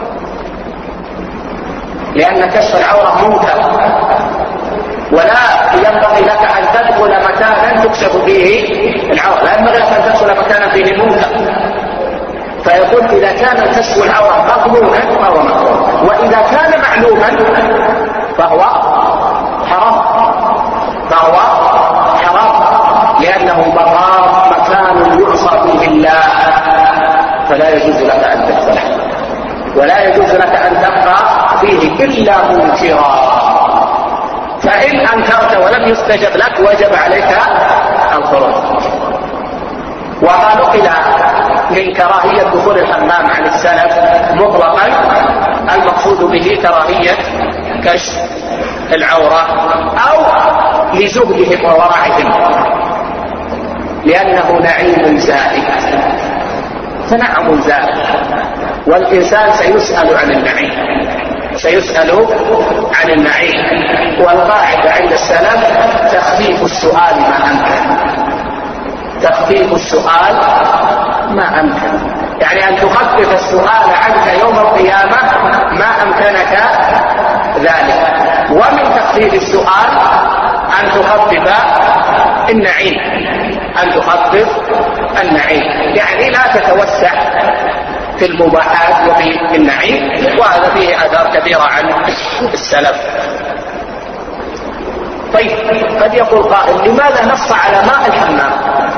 S1: لأن كشف العورة منكر، ولا ينبغي لك أن تدخل مكانا تكشف فيه العورة، لا ينبغي لك أن تدخل مكانا فيه منكر. فيقول إذا كان كشف العورة مظنونا فهو مكروه، وإذا كان معلوما فهو حرام، فهو حرام لأنه مقام مكان يعصى فيه الله، فلا يجوز لك أن تدخله، ولا يجوز لك أن تبقى فيه إلا منكرا. فإن أنكرت ولم يستجب لك وجب عليك الخروج. وما نقل من كراهية دخول الحمام عن السلف مطلقا المقصود به كراهية كشف العورة أو لزهدهم وورعهم، لأنه نعيم زائد، تنعم زائد، والإنسان سيسأل عن النعيم، سيسأل عن النعيم. والقاعدة عند السلف تخفيف السؤال ما أمكن، تخفيف السؤال ما أمكن، يعني أن تخفف السؤال عنك يوم القيامة ما أمكنك ذلك. ومن تخفيف السؤال أن تخفف النعيم، أن تخفف النعيم، يعني لا تتوسع في المباحات وفي النعيم، وهذا فيه آثار كثيرة عن السلف. طيب قد يقول قائل لماذا نص على ماء الحمام؟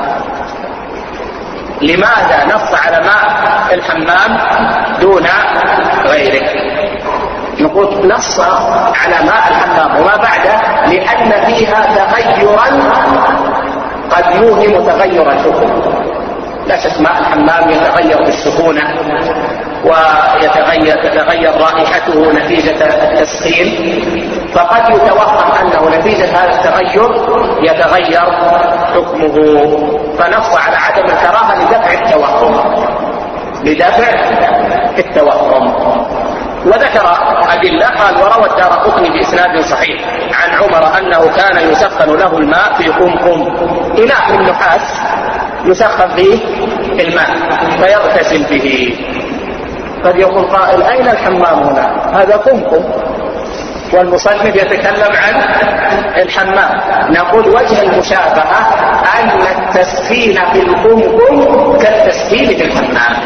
S1: لماذا نص على ماء الحمام دون غيره؟ نقول نص على ماء الحمام وما بعده لأن فيها تغيرا قد يوهم تغير الحكم. لا شك ماء الحمام يتغير بالسخونة ويتغير تتغير رائحته نتيجة التسخين، فقد يتوهم أنه نتيجة هذا التغير يتغير حكمه، فنص على عدم الكراهة لدفع التوهم، لدفع التوهم. وذكر أدلة قال وروى الدارقطني بإسناد صحيح عن عمر أنه كان يسخن له الماء في قمقم، إناء من نحاس يسخن فيه الماء فيغتسل به. قد يقول قائل أين الحمام هنا؟ هذا قمقم والمصنف يتكلم عن الحمام. نقول وجه المشابهة أن التسخين في القمقم كالتسخين في الحمام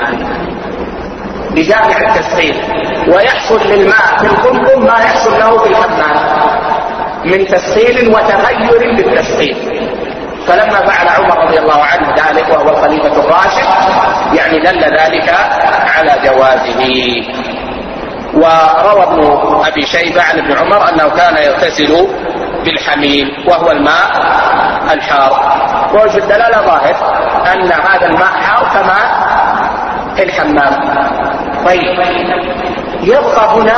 S1: بجامع التسخين، ويحصل للماء في القمقم ما يحصل له في الحمام من تسخين وتغير بالتسخين. فلما فعل عمر رضي الله عنه ذلك وهو الخليفة الراشد يعني دل ذلك على جوازه. وروى ابن أبي شيبة عن ابن عمر أنه كان يغتسل بالحميم وهو الماء الحار، ووجه الدلالة ظاهر أن هذا الماء حار كما الحمام. طيب يبقى هنا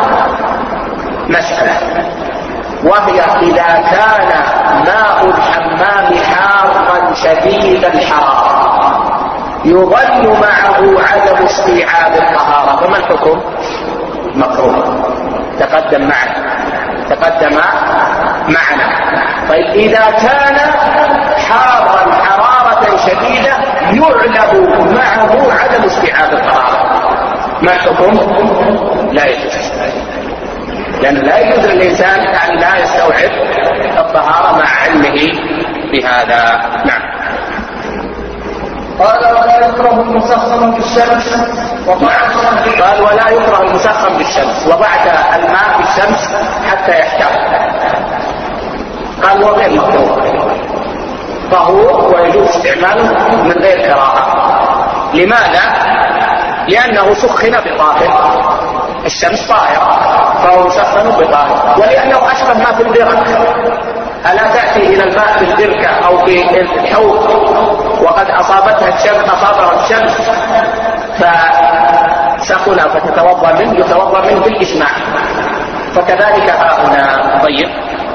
S1: مسألة، وهي إذا كان ماء الحمام حارا شديد الحرارة يظن معه عدم استيعاب الطهارة، فما الحكم؟ مكروه، تقدم معنا تقدم معنا. طيب إذا كان حارا حرارة شديدة يعلم معه عدم استيعاب الطهارة، ما الحكم؟ لا يجوز، لأن لا يجوز للإنسان أن لا يستوعب الطهارة مع علمه بهذا. نعم.
S2: قال ولا يكره المسخن بالشمس
S1: قال ولا يكره المسخن بالشمس وبعد الماء بالشمس حتى يحتاج. قال وغير مكروه طهور ويجوز استعماله من غير كراهة. لماذا؟ لأنه سخن بطاهر، الشمس طاهرة فهو مسخن بطاهر، ولأنه أشبه ما في البرك. ألا تأتي إلى الماء في البركة أو في الحوض وقد أصابتها الشمس أصابها الشمس فسخن فتتوضأ منه، يتوضأ منه بالإجماع، فكذلك ها هنا. طيب.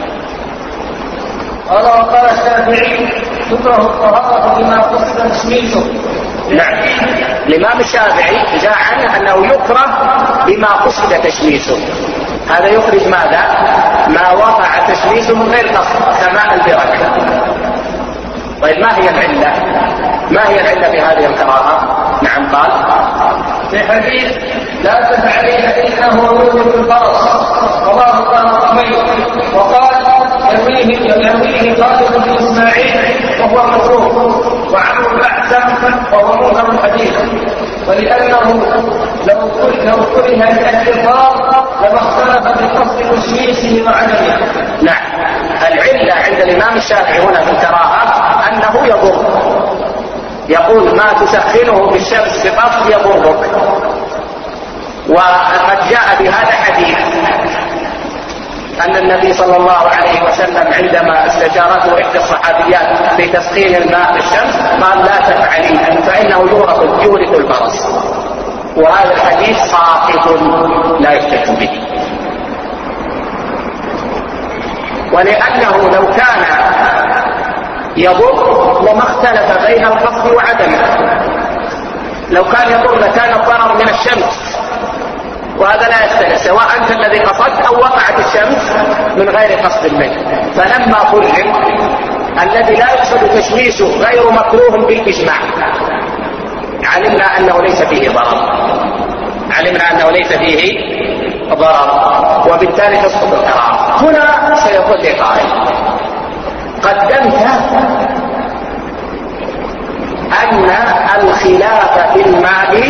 S2: قال وقال الشافعي تكره الطهارة بما قصد تشميسه.
S1: نعم، الإمام الشافعي جاء عنه أنه يكره بما قصد تشميسه. هذا يخرج ماذا؟ ما وقع تشميسه من غير قصد كماء البركة. طيب ما هي العلة؟ ما هي العلة في هذه الكراهة؟ نعم قال
S2: في حديث لا تفعليه فإنه يورث الفرس رواه الطبراني. وقال يرويه يرويه خالد بن إسماعيل وهو مكروه، وعنه الأحسن وهو منكر الحديث، ولأنه لو لو كره الاحتفاظ لما اختلف بقصد تشميسه وعدمه.
S1: نعم، العلة عند الإمام الشافعي هنا في الكراهة أنه يضر. يقول ما تسخنه بالشمس بقصد يضرك. وقد جاء بهذا حديث أن النبي صلى الله عليه وسلم عندما استشارته إحدى الصحابيات في تسخين الماء بالشمس قال لا تفعلي فإنه يورث يورث البرص. وهذا الحديث ساقط لا يحتج به، ولأنه لو كان يضر لما اختلف بين القصد وعدمه. لو كان يضر لكان الضرر من الشمس، وهذا لا يختلف سواء أنت الذي قصدت أو وقعت الشمس من غير قصد منك. فلما قلنا الذي لا يقصد تشميسه غير مكروه بالإجماع علمنا أنه ليس فيه ضرر، علمنا أنه ليس فيه ضرر، وبالتالي تسقط الكراهة. هنا سيقول لي قائل قدمت أن الخلاف في الماء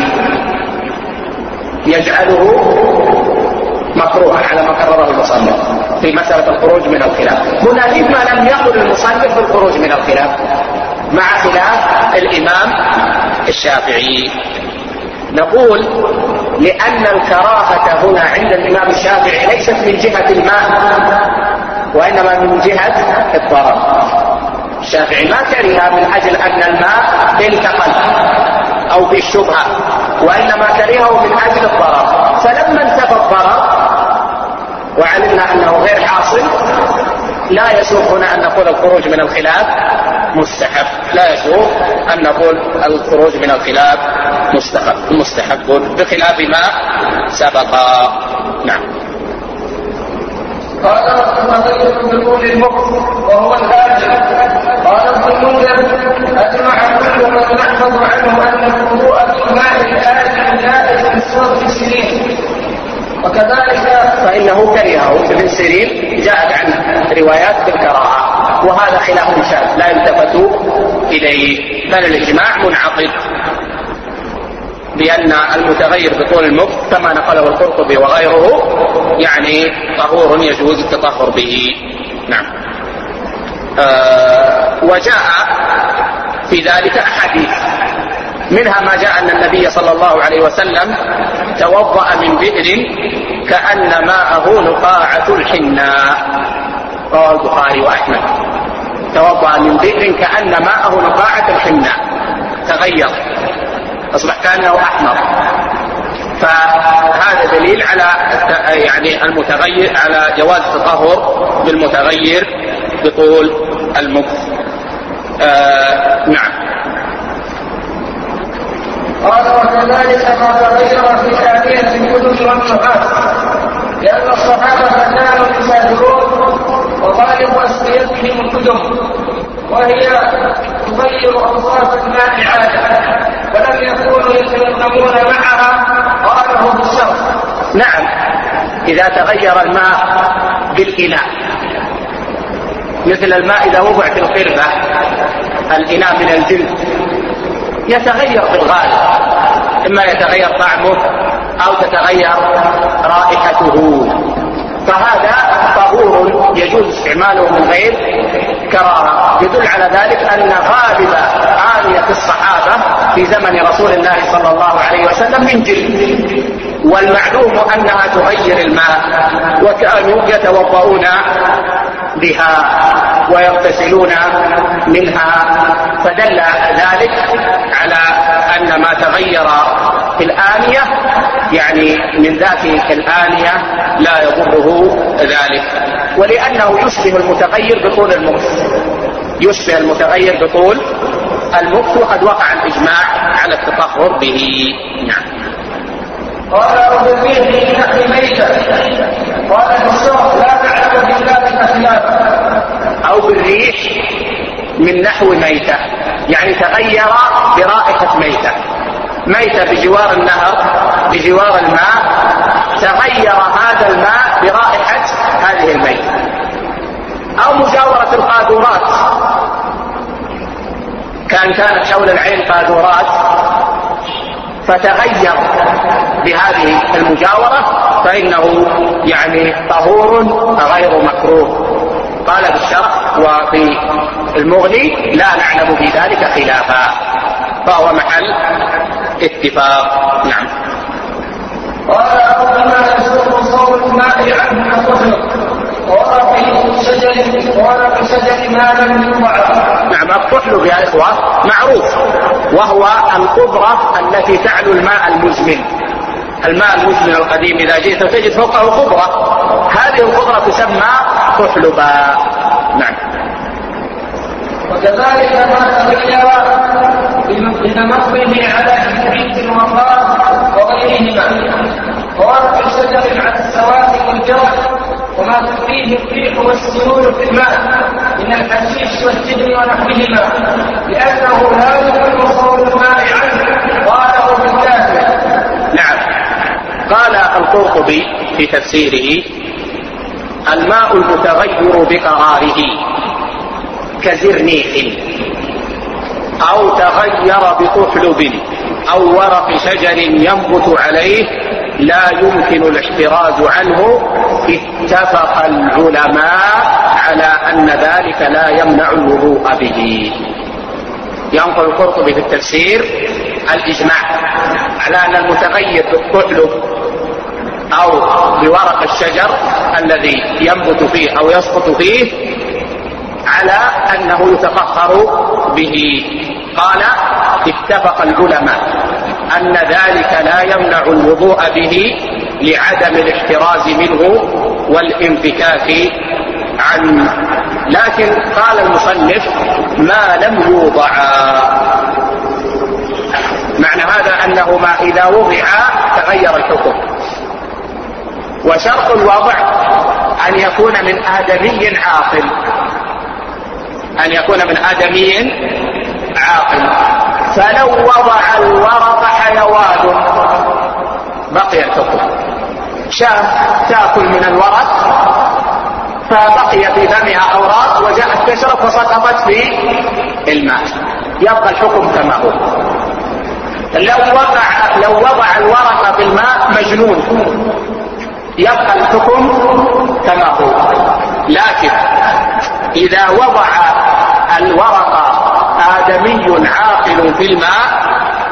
S1: يجعله مكروها على ما قرره المصنف في مسألة الخروج من الخلاف. هنا لما لم يقل المصنف في الخروج من الخلاف مع خلاف الإمام الشافعي؟ نقول لأن الكراهة هنا عند الإمام الشافعي ليست من جهة الماء وإنما من جهة الضرر. الشافعي ما كره من أجل أن الماء انتقل أو في الشبهة، وإنما كرهه من أجل الضرر. فلما انتفى الضرر وعلمنا أنه غير حاصل لا يسوق هنا أن نقول الخروج من الخلاف مستحب، لا يسوق أن نقول الخروج من الخلاف مستحب مستحب بخلاف ما سبق. نعم.
S2: قال التغير بطول المخ وهو الهاجر. قال ابن المنذر اجمع كل من نحفظ عنه ان الوضوء بالماء الآجل جائز في صوت سنين، وكذلك
S1: فانه كرهه ابن سيرين جاءت عنه روايات بالكراهه، وهذا خلاف شاذ لا يلتفت اليه، بل الاجماع منعقد بأن المتغير بطول المخ كما نقله القرطبي وغيره يعني طهور يجوز التطهر به. نعم. آه وجاء في ذلك أحاديث، منها ما جاء أن النبي صلى الله عليه وسلم توضأ من بئر كأن ماءه نقاعة الحناء، رواه البخاري وأحمد. توضأ من بئر كأن ماءه نقاعة الحناء، تغير أصبح كأنه أحمر. فهذا دليل على يعني المتغير على جواز التطهر بالمتغير بطول المخ. آه نعم.
S2: قال وكذلك ما تغير في تأثير الكتب والنحاس، لأن الصحابة كانوا يسافرون وغالب أسقيتهم الكتب وهي تغير أوصاف الماء عادة، ولم يكونوا يتيممون معها قاله بالشرط.
S1: نعم، إذا تغير الماء بالإناء مثل الماء إذا وضع في القربة، الإناء من الجلد يتغير في الغالب، إما يتغير طعمه أو تتغير رائحته، فهذا طهور يجوز استعماله من غير كراهة. يدل على ذلك أن غالب آنية الصحابة في زمن رسول الله صلى الله عليه وسلم من جلد، والمعلوم أنها تغير الماء، وكانوا يتوضؤون بها ويغتسلون منها، فدل ذلك على أن ما تغير في الآنية يعني من ذات الآنية لا يضره ذلك، ولأنه يشبه المتغير بطول المكث، يشبه المتغير بطول المكث، وقد وقع الإجماع على التطهر به. نعم.
S2: قال أبو الريح من نحو ميتة، قال في الشرح لا نعلم في ذلك خلافا.
S1: أو بالريح من نحو ميتة يعني تغير برائحة ميتة، ميتة بجوار النهر بجوار الماء، تغير هذا الماء برائحة هذه الميتة. أو مجاورة القاذورات، كان كانت حول العين قاذورات فتغير بهذه المجاورة، فإنه يعني طهور غير مكروه. قال بالشرح وفي المغني لا نعلم في ذلك خلافا، فهو محل اتفاق. نعم.
S2: قال أو بما يسوق صوت الماء عنه كطهر ورق شجر ورق شجر ما لم يوضع.
S1: نعم. الطحل يا إخوة معروف، وهو القبرة التي تعلو الماء المزمن. الماء المزمن القديم إذا جئت تجد فوقه قبرة، هذه القبرة تسمى طحلبا. نعم.
S2: وكذلك ما تغير بنمطه على حديث الوفاء وغيرهما، وورق الشجر على السواد والجرح، وما تفيه الريح والسيول في الماء من الحشيش والجبن ونحوهما، لأنه لا يكون صوت الماء عنه. قاله بالكافر.
S1: نعم. قال القرطبي في تفسيره: الماء المتغير بقراره كزرنيخ أو تغير بطحلب أو ورق شجر ينبت عليه لا يمكن الاحتراز عنه، اتفق العلماء على أن ذلك لا يمنع الوضوء به. ينقل القرطبي في التفسير الإجماع على أن المتغير بالطحلب أو بورق الشجر الذي ينبت فيه أو يسقط فيه على أنه يتطهر به. قال: اتفق العلماء أن ذلك لا يمنع الوضوء به لعدم الاحتراز منه والانفكاك عنه. لكن قال المصنف: ما لم يوضع. معنى هذا أنه ما إذا وضع تغير الحكم، وشرط الوضع أن يكون من آدمي عاقل، أن يكون من آدمي عاقل. فلو وضع الورق حيوان بقي الحكم. شاة تأكل من الورق فبقي في فمها أوراق وجاءت تشرب فسقطت في الماء، يبقى الحكم كما هو. لو وضع لو وضع الورق في الماء مجنون يبقى الحكم كما هو. لكن إذا وضع الورق آدمي عاقل في الماء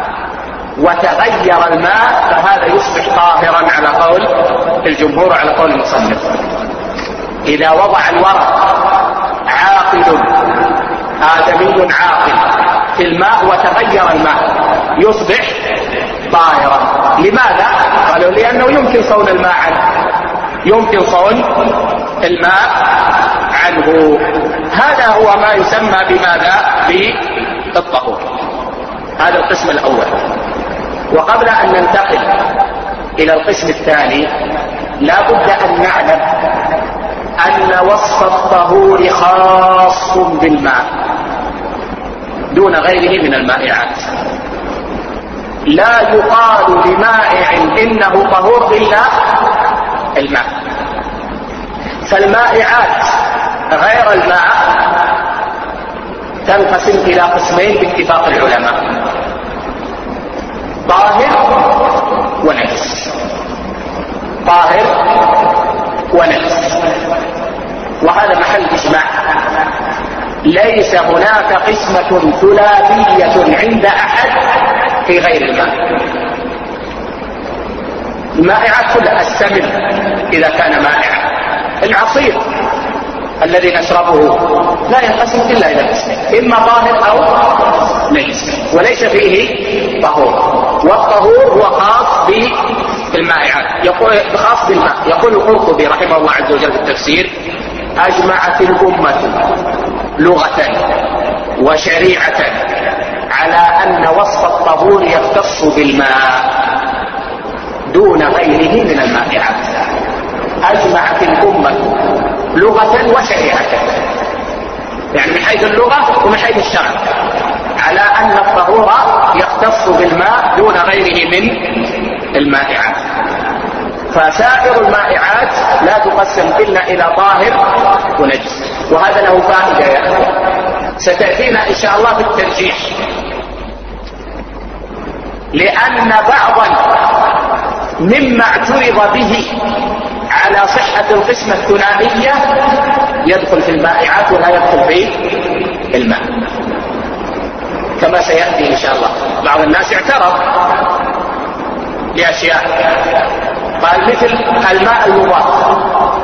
S1: وتغير الماء فهذا يصبح طاهرا على قول الجمهور، على قول المصنف. إذا وضع الورق عاقل آدمي عاقل في الماء وتغير الماء يصبح طاهرا. لماذا؟ قالوا: لأنه يمكن صون الماء عنه، يمكن صون الماء عنه. هذا هو ما يسمى بماذا؟ بالطهور. هذا القسم الأول. وقبل أن ننتقل إلى القسم الثاني لا بد أن نعلم أن وصف الطهور خاص بالماء دون غيره من المائعات. لا يقال لمائع إنه طهور إلا الماء. فالمائعات غير الماء تنقسم إلى قسمين باتفاق العلماء. طاهر ونجس، طاهر ونجس، وهذا محل إجماع. ليس هناك قسمة ثلاثية عند أحد في غير الماء. المائعات كلها، السمن إذا كان مائعا، العصير الذي نشربه لا ينقسم إلا إلى قسمين، إما طاهر أو نجس، وليس فيه طهور. والطهور هو خاص بالمائعات، يقول خاص بالماء. يقول القرطبي رحمه الله عز وجل في التفسير: أجمعت الأمة لغة وشريعة على أن وصف الطهور يختص بالماء دون غيره من المائعات. أجمعت الأمة لغة وشريعة، يعني من حيث اللغة ومن حيث الشرع، على أن الطهور يختص بالماء دون غيره من المائعات. فسائر المائعات لا تقسم إلا إلى طاهر ونجس. وهذا له فائدة يا أخي ستأتينا إن شاء الله في الترجيح، لأن بعضا مما اعترض به على صحة القسمة الثنائية يدخل في المائعات ولا يدخل في الماء، كما سيأتي إن شاء الله. بعض الناس اعترض لأشياء، قال مثل الماء المضاف،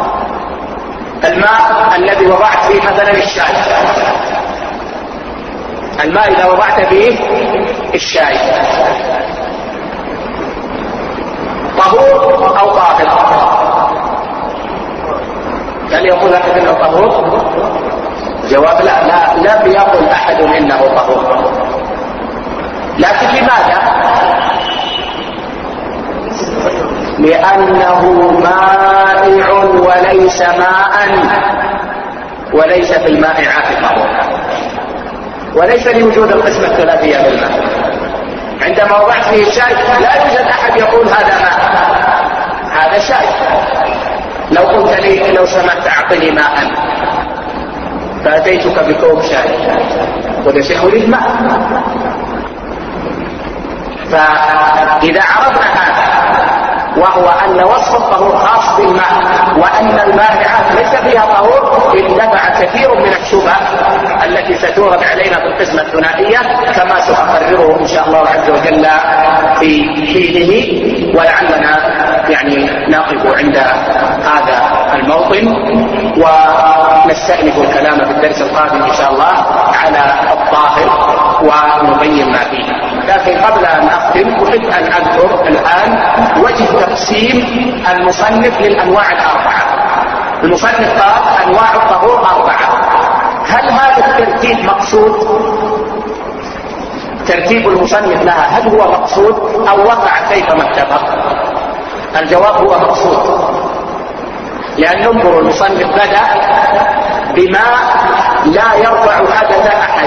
S1: الماء الذي وضعت فيه مثلا الشاي، الماء إذا وضعت فيه الشاي طهور أو طاهر؟ هل يقول أحد إنه طهور؟ جواب لا، لا لم يقل أحد إنه طهور. لكن لماذا؟ لأنه مائع وليس ماء، وليس في المائعات طهور، وليس لوجود القسمة الثلاثية بالماء. عندما وضعت فيه الشاي لا يوجد أحد يقول هذا ماء، هذا شاي. لو قلت لي لو سمحت أعطني ماء فأتيتك بكوب شاي قلت أريد ماء. فإذا عرفنا هذا، وهو أن وصف الطهور خاص بالماء وأن المائعات ليس فيها طهور، اندفع كثير من الشبه التي ستورد علينا في القسمة الثنائية، كما سأقرره إن شاء الله عز وجل في حينه. ولعلنا يعني نقف عند هذا الموطن ونستأنف الكلام في الدرس القادم إن شاء الله على الطاهر ونبين ما فيه. لكن قبل أن أختم أحب أن أذكر الآن وجه تقسيم المصنف للأنواع الأربعة. المصنف قال أنواع الطهور أربعة. هل هذا الترتيب مقصود؟ ترتيب المصنف لها هل هو مقصود أو وقع كيفما اتفق؟ الجواب هو مقصود، لأن ننظر المصنف بدأ بما لا يرفع حدث أحد،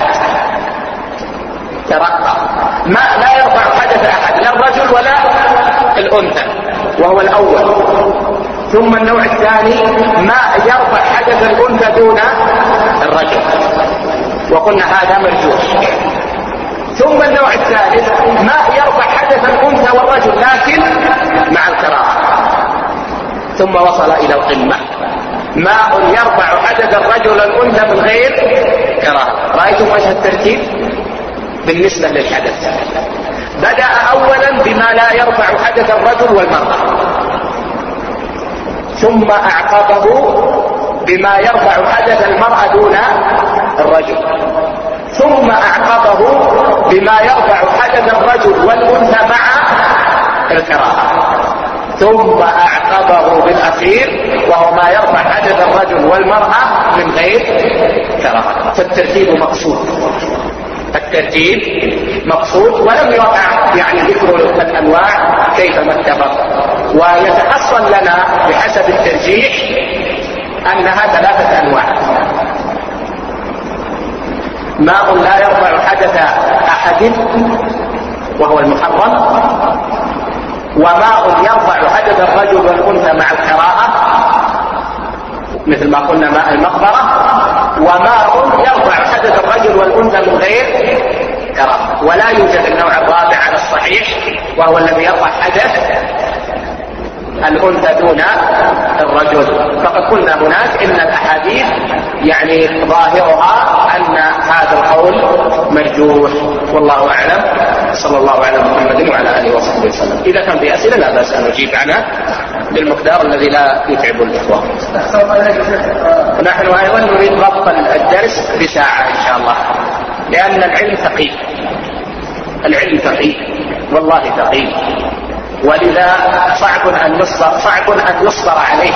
S1: ترقى ما لا يرفع حدث أحد، لا الرجل ولا الأنثى، وهو الأول. ثم النوع الثاني ما يرفع حدث الأنثى دون الرجل، وقلنا هذا مرجوح. ثم النوع الثالث ما يرفع حدث الأنثى والرجل لكن مع الكراهة. ثم وصل إلى القمة ماء يرفع حدث الرجل والأنثى من غير كراهة. رأيتم وجه الترتيب بالنسبة للحدث؟ بدأ أولا بما لا يرفع حدث الرجل والمرأة، ثم أعقبه بما يرفع حدث المرأة دون الرجل، ثم أعقبه بما يرفع حدث الرجل والأنثى مع الكراهة، ثم أعقبه بالأخير وهو ما يرفع حدث الرجل والمرأة من غير كراهة. فالترتيب مقصود، الترتيب مقصود، ولم يقع يعني ذكر الأنواع كيفما اتفق. ويتحصل لنا بحسب الترجيح أنها ثلاثة أنواع: ماء لا يرفع حدث أحد وهو المحرم، وماء يرفع حدث الرجل والأنثى مع الكراهة مثل ما قلنا ماء المقبرة، وماء يرفع حدث الرجل والأنثى من غير كراهة. ولا يوجد النوع الرابع على الصحيح وهو الذي يرفع حدث الأنثى دون الرجل. فقد قلنا هناك إن الأحاديث يعني ظاهرها أن هذا القول مرجوح، والله أعلم. صلى الله على محمد وعلى آله وصحبه وسلم. إذا كان في أسئلة لا بأس أن نجيب عنها بالمقدار الذي لا يتعب الإخوة. نحن أيضا نريد ضبط الدرس بساعة إن شاء الله، لأن العلم ثقيل، العلم ثقيل والله ثقيل، ولذا صعب أن يصبر صعب أن يصبر عليه.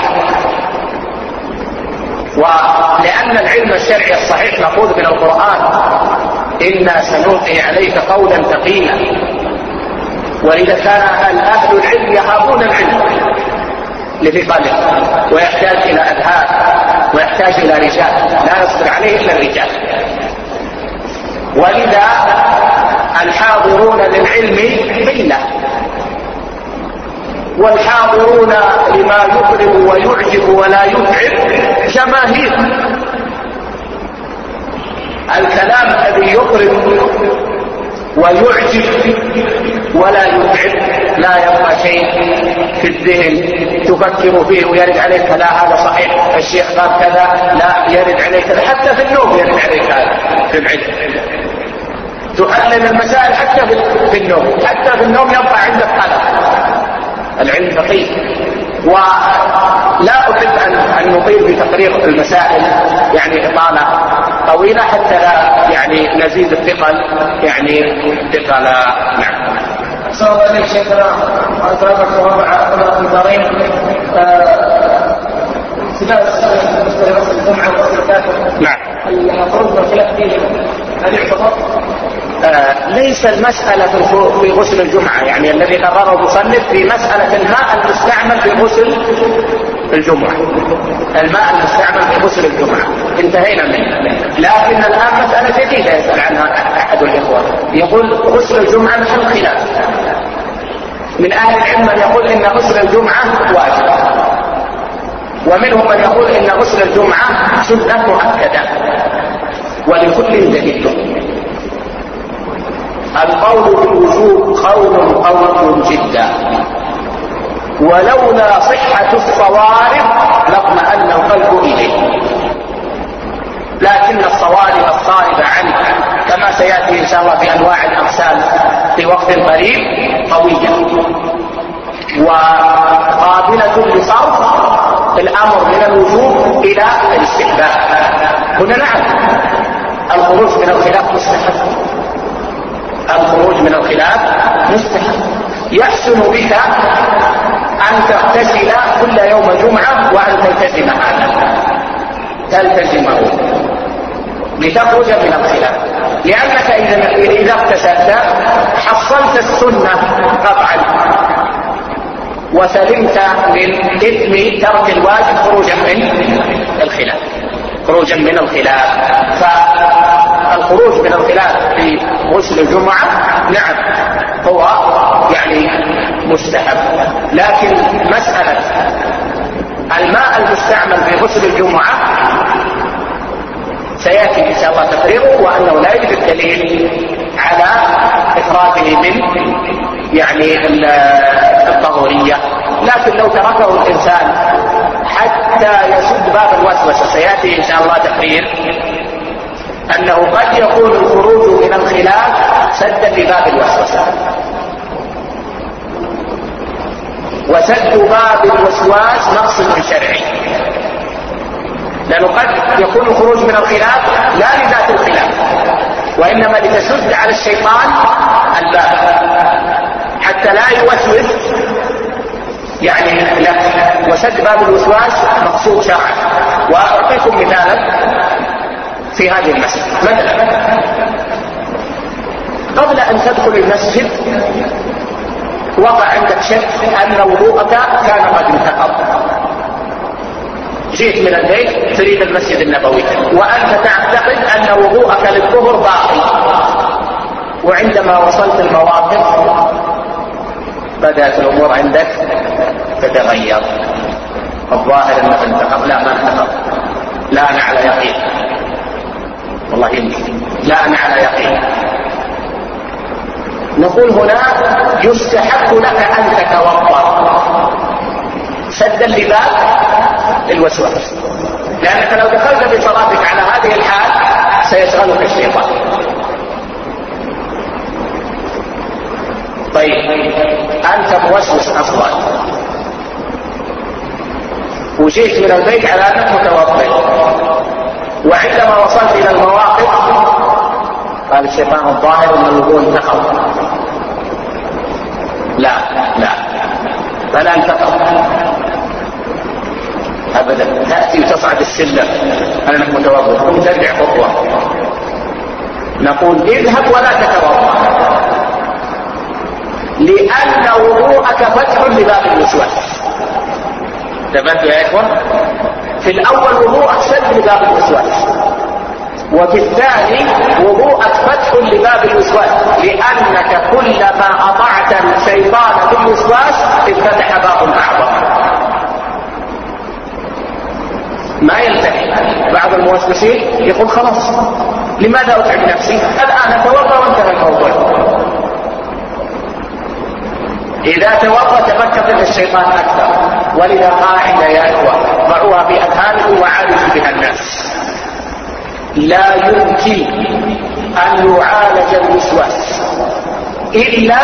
S1: ولأن العلم الشرعي الصحيح مأخوذ من القرآن، إنا سنلقي عليك قولا ثقيلا، ولذا كان أهل العلم يهابون العلم لثقله، ويحتاج إلى أذهان ويحتاج إلى رجال لا يصبر عليه إلا الرجال. ولذا الحاضرون للعلم قلة، والحاضرون لما يقرب ويعجب ولا يتعب جماهير. الكلام الذي يقرب ويعجب ولا يتعب لا يبقى شيء في الذهن تفكر فيه ويرد عليك لا هذا صحيح الشيخ قال كذا، لا يرد عليك كذا، حتى في النوم يرد عليك هذا في العلم. تحلل المسائل حتى في النوم، حتى في النوم يبقى عندك قلق. العلم دقيق. ولا أحب أن نطيل بتقرير المسائل يعني إطالة طويلة حتى لا يعني نزيد الثقل يعني ثقل. نعم.
S2: صلى الله عليه شيخنا أتابعك ورابع أخلاق الدارين سلاس غسل الجمعة وغسل الكافر.
S1: نعم.
S2: الخروج والخلاف فيه هل يعتبر؟
S1: آه ليس المسألة في غسل الجمعة، يعني الذي قرره المصنف في مسألة الماء المستعمل في غسل الجمعة، الماء المستعمل في غسل الجمعة انتهينا منه. لكن الآن مسألة جديدة يسأل عنها أحد الإخوة، يقول غسل الجمعة محل خلاف. من أهل العلم من يقول إن غسل الجمعة واجب، ومنهم من يقول إن غسل الجمعة سنة مؤكدة، ولكل دليل. القول بالوجوب قول قوي جدا، ولولا صحة الصوارف لاطمأن القلب إليه، لكن الصوارف الصارفة عنه كما سيأتي إن شاء الله في أنواع الأغسال في وقت قريب قوية وقابلة لصرف الأمر من الوجوب إلى الاستحباب. هنا نعم الخروج من الخلاف مستحب، الخروج من الخلاف مستحب. يحسن بك أن تغتسل كل يوم جمعة وأن تلتزم هذا، تلتزمه لتخرج من الخلاف، لأنك إذا اغتسلت حصلت السنة قطعا وسلمت من إثم ترك الواجب خروجا من الخلاف، خروجا من الخلاف. فالخروج من الخلاف في غسل الجمعة نعم هو يعني مستحب، لكن مسألة الماء المستعمل في غسل الجمعة سيأتي إن شاء الله تقريره، وأنه لا يوجد دليل على إخراجه من يعني الطهورية. لكن لو تركه الإنسان حتى يسد باب الوسوسة سيأتي إن شاء الله تقرير أنه قد يكون الخروج من الخلاف سدا لباب الوسوسة، وسد باب الوسواس مقصد شرعي، لأنه قد يكون الخروج من الخلاف لا لذات الخلاف وإنما لتسد على الشيطان الباب حتى لا يوسوس يعني لا. وسد باب الوسواس مقصود شرعا. وأعطيكم مثالا في هذه المسألة. مثلا قبل أن تدخل المسجد وقع عندك شك أن وضوءك كان قد انتقض، جئت من البيت تريد المسجد النبوي وأنت تعتقد أن وضوءك للظهر باقي، وعندما وصلت المواقف بدأت الأمور عندك تتغير، الظاهر أنك انتقض، لا ما انتقض، لا أنا على يقين، والله يمكن لا أنا على يقين، نقول هنا يستحق لك أن تتوضأ سدا لباب الوسواس، لأنك لو دخلت في صلاتك على هذه الحال سيشغلك الشيطان. طيب أنت موسوس أصلا وجئت من البيت على أنك متوضئ، وعندما وصلت إلى المواقف قال الشيطان الظاهر أن الوضوء انتقض. لا لا فلا انتقض أبدا. تأتي وتصعد السلم أنك متوضئ ثم ترجع خطوة، نقول اذهب ولا تتوضأ، لأن وضوءك فتح لباب الوسواس. تبدو يا إخوة، في الأول وضوءك سد لباب الوسواس، وفي الثاني وضوءك فتح لباب الوسواس، لأنك كلما أطعت الشيطان بالوسواس انفتح باب أعظم. ما ينتهي. بعض الموسوسين يقول خلاص لماذا أتعب نفسي، الآن أتوضأ وانتهى الموضوع. إذا توضأ تفكر من الشيطان أكثر. ولذا قاعدة يا إخوة ضعوها في أذهانكم وعالجوا بها الناس: لا يمكن أن يعالج الوسواس إلا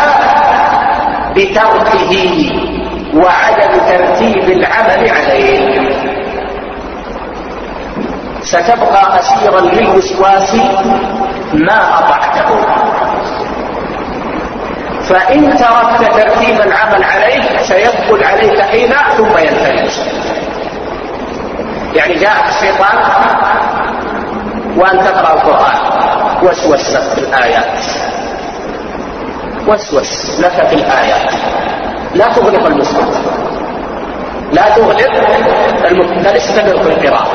S1: بتركه وعدم ترتيب العمل عليه. ستبقى أسيرا للوسواس ما أطعته، فإن تركت ترتيب العمل عليه سيدخل عليك حين ثم ينفلت. يعني جاءك الشيطان وأن تقرأ القرآن وسوس في الآيات، وسوس لك في الآيات. لا تغلق المسلم، لا تغلق المسلم، استمر في القراءة.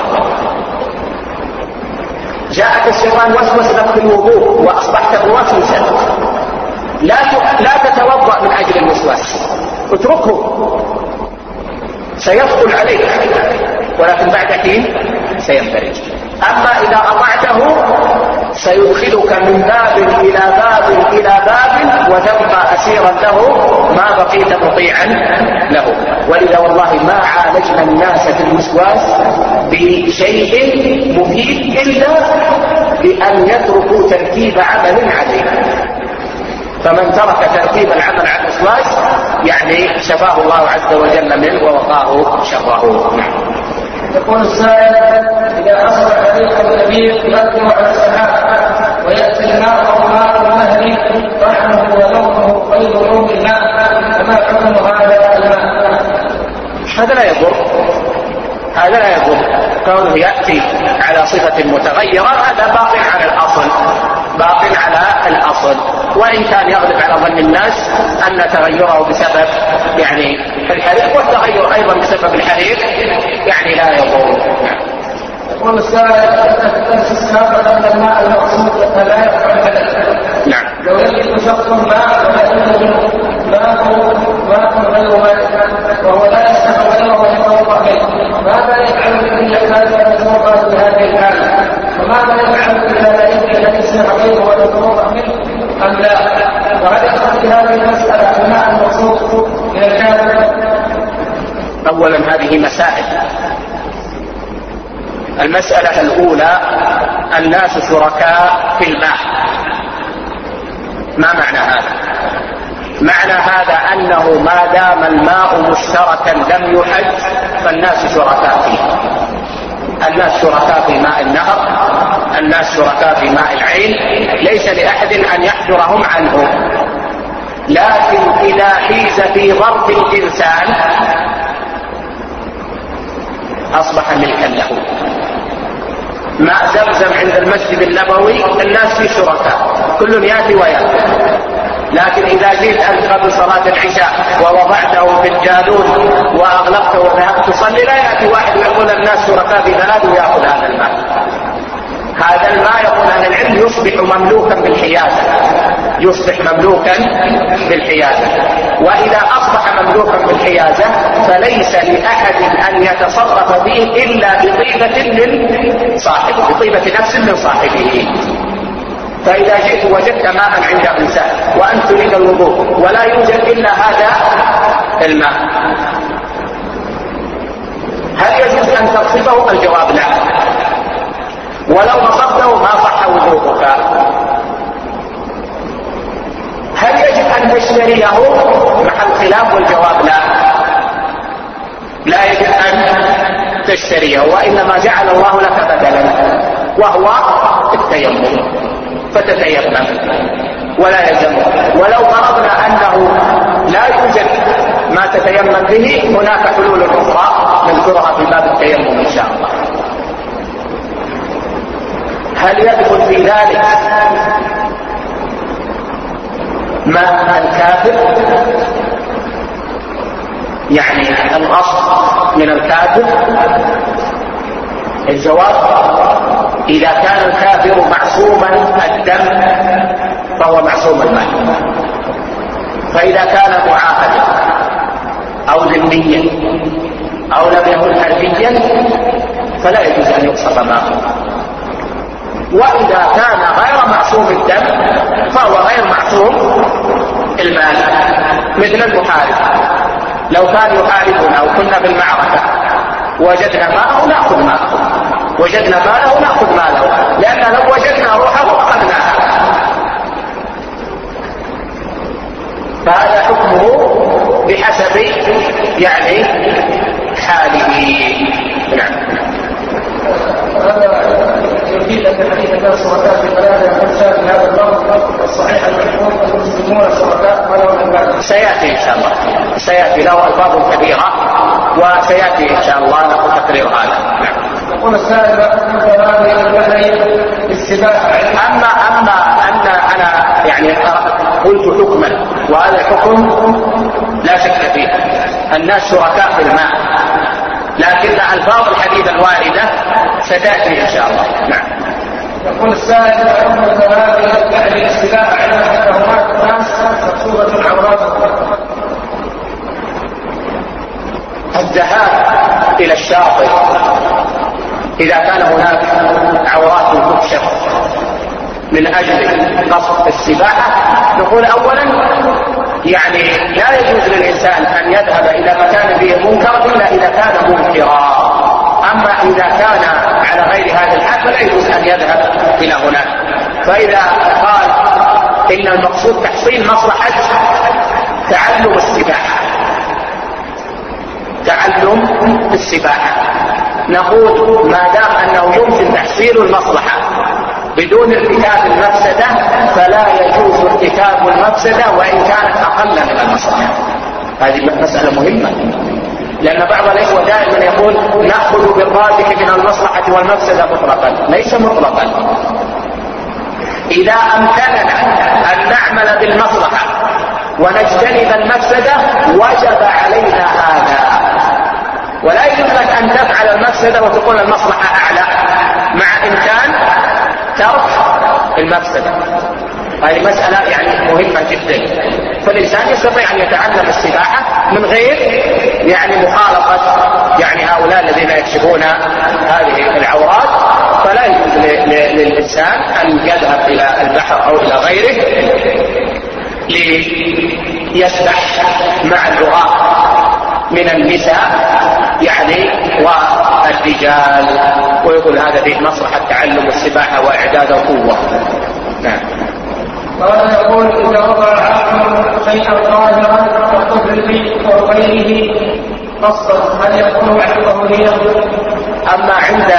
S1: جاءك الشيطان وسوس لك في الوضوء وأصبحت موسوسا، لا لا تتوضأ من أجل الوسواس، اتركه سيدخل عليك، ولكن بعد حين سينفرج. أما إذا أطعته سيدخلك من باب إلى باب إلى باب وتبقى أسيرا له ما بقيت مطيعا له. ولذا والله ما عالجنا الناس في الوسواس بشيء مفيد إلا بأن يتركوا ترتيب عمل عليه. فمن ترك ترتيب العمل على الوسواس يعني شفاه الله عز وجل منه ووقاه شره.
S2: يقول السائل: إذا أصبح عليكم الكبير يقدم على السحاب ويأتي الماء أو ماء المهري طعمه ولونه غير لون الماء، فما حكم هذا الماء؟
S1: هذا لا يضر، هذا لا يضر. كونه يأتي على صفة متغيرة هذا باق على الأصل، باق على الأصل، وإن كان يغلب على ظن الناس أن تغيره بسبب يعني الحريق، والتغير أيضا بسبب الحريق يعني لا يضر.
S2: يقول السائل: الدرس السابق أن الماء المقصود لا يقع الحدث.
S1: نعم.
S2: لو يجد شخص ماء ويأتي ماء ماء غير ماء وهو لا يستطيع غيره ويتوضأ منه، ماذا يفعل بكل يحتاج أن يتوضأ في هذه الحالة؟ وماذا يفعل إذا لا يمكن أن يسمع غيره ويتوضأ منه أم لا؟ وهل يدخل في هذه المسألة الماء المقصود من الكافر؟
S1: أولا هذه مسائل. المسألة الأولى: الناس شركاء في الماء. ما معنى هذا؟ معنى هذا أنه ما دام الماء مشتركا لم يحج فالناس شركاء فيه. الناس شركاء في ماء النهر، الناس شركاء في ماء العين، ليس لأحد أن يحجرهم عنه. لكن إذا حيز في ظرف الإنسان أصبح ملكا له. ماء زمزم عند المسجد النبوي الناس في شركاء، كل يأتي ويأتي. لكن إذا جئت أنت قبل صلاة العشاء ووضعته في الجالون وأغلقته وذهبت تصلي لا يأتي واحد ويقول الناس شركاء في بلاد ويأخذ هذا الماء. هذا الماء يقول أهل العلم يصبح مملوكا بالحيازة، يصبح مملوكا بالحيازة. وإذا أصبح مملوكا بالحيازة فليس لأحد أن يتصرف به إلا بطيبة من صاحبه، بطيبة نفس من صاحبه. فإذا جئت وجدت ماء عند إنسان وأنت تريد الوضوء ولا يوجد إلا هذا الماء، هل يجوز أن تصفه؟ الجواب لا، ولو نصبته ما صح وضوءك. هل يجب أن تشتريه؟ محل خلاف، والجواب لا، لا يجب أن تشتريه، وإنما جعل الله لك بدلا وهو التيمم، فتتيمم ولا يلزمك. ولو فرضنا أنه لا يوجد ما تتيمم به، هناك حلول أخرى نذكرها في باب التيمم إن شاء الله. هل يدخل في ذلك ماء الكافر؟ يعني الأصل من الكافر؟ الجواب: إذا كان الكافر معصوما الدم فهو معصوم المال، فإذا كان معاهدا أو ذميا أو لم يكن حربيا فلا يجوز أن يقصف ماءه. وإذا كان غير معصوم الدم فهو غير معصوم المال، مثل المحارب، لو كان يحاربنا وكنا بالمعركة وجدنا ماءه نأخذ ماءه، وجدنا ماله نأخذ ماله، لأن لو وجدنا روحه أخذناها. فهذا حكمه بحسب يعني حاله. نعم.
S2: يفيد أن حديث الناس شركاء في ثلاثة أمثال في هذا الباب الصحيح المشهور المسلمون شركاء ولو الباب.
S1: سيأتي إن شاء الله، سيأتي له ألفاظ كبيرة وسيأتي إن شاء الله نقول تقرير هذا. نعم.
S2: يقول السائل هذه البحر السباحة.
S1: أما أما أن أنا يعني قلت حكما، وهذا الحكم لا شك فيه، الناس شركاء في الماء، لكن ألفاظ الحديث الواردة ستأتي إن شاء الله. نعم.
S2: يقول السائل هذه البحر السباحة أن هناك ناس مكتوبة عوراتهم.
S1: الذهاب إلى الشاطئ إذا كان هناك عورات تكشف من أجل قصد السباحة، نقول أولا يعني لا يجوز للإنسان أن يذهب إلى مكان فيه منكر إلا إذا كان منكرا. أما إذا كان على غير هذا الحال فلا يجوز أن يذهب إلى هناك. فإذا قال إن المقصود تحصيل مصلحة تعلم السباحة، تعلم السباحة، نقول ما دام أنه يمكن تحصيل المصلحة بدون ارتكاب المفسدة فلا يجوز ارتكاب المفسدة وإن كانت أقل من المصلحة. هذه مسألة مهمة، لأن بعض الإخوة دائما يقول نأخذ بالراجح من المصلحة والمفسدة مطلقا. ليس مطلقا، إذا أمكننا أن نعمل بالمصلحة ونجتنب المفسدة وجب علينا هذا، ولا يجوز لك أن تفعل المفسدة وتكون المصلحة أعلى مع إمكان ترك المفسدة. هذه مسألة يعني مهمة جدا، فالإنسان يستطيع أن يتعلم السباحة من غير يعني مخالطة يعني هؤلاء الذين يكشفون هذه العورات. فلا يجوز للإنسان أن يذهب إلى البحر أو إلى غيره ليسبح مع اللغات من النساء يعني والرجال، ويقول هذا فيه مصلحة تعلم السباحة وإعداد القوة. نعم.
S2: وهذا يقول إذا وضع عاقل شيئا ظاهرا كالطفل وغيره قصدا هل يكون عند طهورية؟
S1: أما عند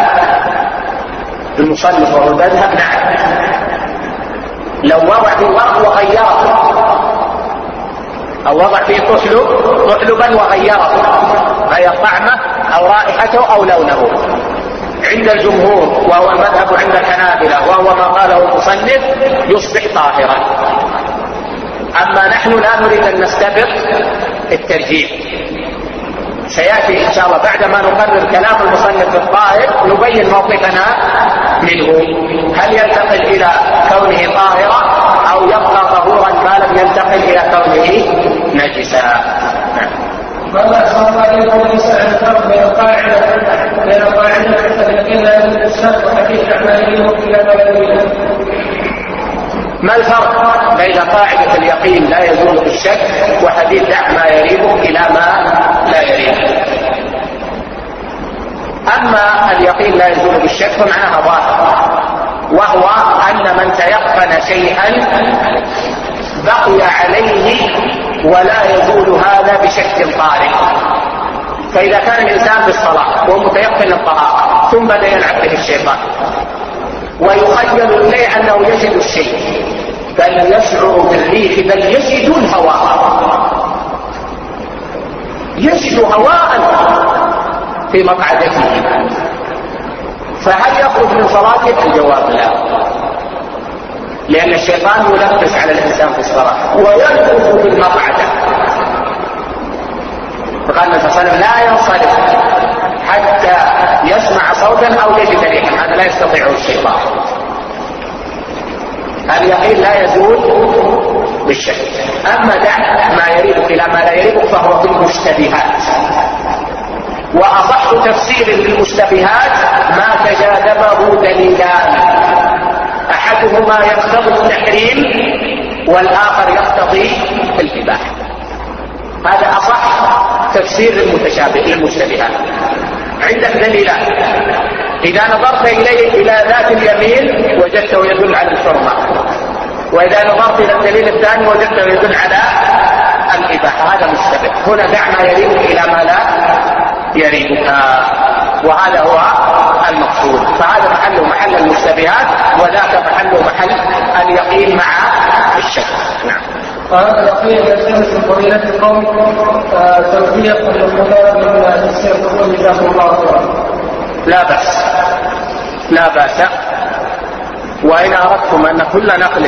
S1: المصنف وهو المذهب نعم، لو وضع في ورق وغيره أو وضع فيه طحلب طحلبا وغيره، غير طعمه أو رائحته أو لونه، عند الجمهور وهو المذهب عند الحنابلة وهو ما قاله المصنف يصبح طاهرا. أما نحن لا نريد أن نستبق الترجيح، سيأتي إن شاء الله بعدما نقرر كلام المصنف في الطاهر نبين موقفنا منه، هل ينتقل إلى كونه طاهرا أو يبقى طهورا ما لم ينتقل إلى كونه نجسا.
S2: ماذا صار عليكم النساء الفرق بين القاعدة بين القاعدة التي لا يجوز الشرط وحديث أعمالهم إلى بلدهم؟
S1: ما الفرق بين قاعدة اليقين لا يزول بالشك وحديث دع ما يريبك إلى ما لا يريبك؟ أما اليقين لا يزول بالشك فمعناها ظاهر، وهو أن من تيقن شيئا بقي عليه ولا يزول هذا بشك طارئ. فإذا كان الإنسان بالصلاة وهو متيقن الطهارة ثم بدأ يلعب به الشيطان ويخيل إليه أنه يجد الشيء، بل يشعر بالريح، بل يجد الهواء، يجد هواء في مقعدته، فهل يخرج من صلاته؟ الجواب لا، لأن الشيطان يلبس على الإنسان في الصلاة ويلبس في المقعدة. فقال النبي صلى الله عليه وسلم لا ينصرف حتى يسمع صوتا أو يجد ريحا، هذا لا يستطيعه الشيطان. اليقين لا يزول بالشك. أما دع ما يريبك إلى ما لا يريبك فهو في المشتبهات، وأصح تفسير للمشتبهات ما تجاذبه دليلان، أحدهما يقتضي التحريم والآخر يقتضي الإباحة. هذا أصح تفسير للمتشابه للمشتبهات. عندك دليلان، إذا نظرت إليه إلى ذات اليمين وجدته يدل على الحرمة، وإذا نظرت إلى الدليل الثاني وجدته يدل على الإباحة، هذا مشتبه. هنا دع ما يريبك إلى ما لا يريبك، وهذا هو المقصود. فهذا محل محل المشتبهات، وذاك محل محل اليقين مع الشك. نعم.
S2: قال اليقين يلتمس فضيلة القوم توفيق للخلاف من تفسير قول جزاكم الله خيرا.
S1: لا بأس، لا بأس. وإن أردتم أن كل نقل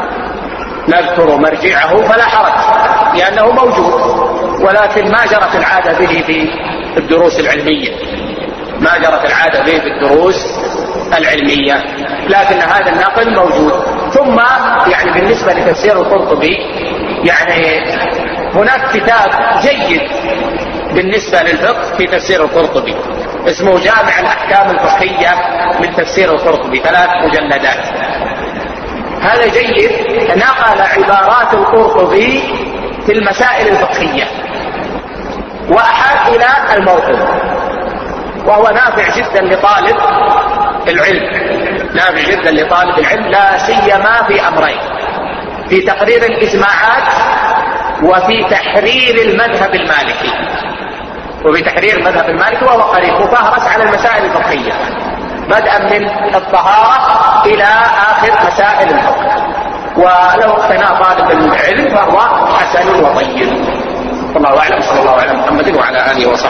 S1: نذكر مرجعه فلا حرج، لأنه موجود، ولكن ما جرت العادة به في الدروس العلمية، ما جرت العادة به في الدروس العلمية، لكن هذا النقل موجود. ثم يعني بالنسبة لتفسير القرطبي، يعني هناك كتاب جيد بالنسبة للفقه في تفسير القرطبي اسمه جامع الأحكام الفقهية من تفسير القرطبي، ثلاث مجلدات. هذا جيد، نقل عبارات القرطبي في المسائل الفقهية وأحال إلى الموضوع، وهو نافع جدا لطالب العلم، نافع جدا لطالب العلم، لا سيما في أمرين: في تقرير الإجماعات وفي تحرير المذهب المالكي، وفي تحرير المذهب المالكي، وهو قريب مفهرس على المسائل الفقهية بدءا من الطهارة إلى آخر مسائل الفقه، ولو اقتناء طالب العلم فهو حسن وطيب. والله أعلم، صلى الله على محمد وعلى آله وصحبه.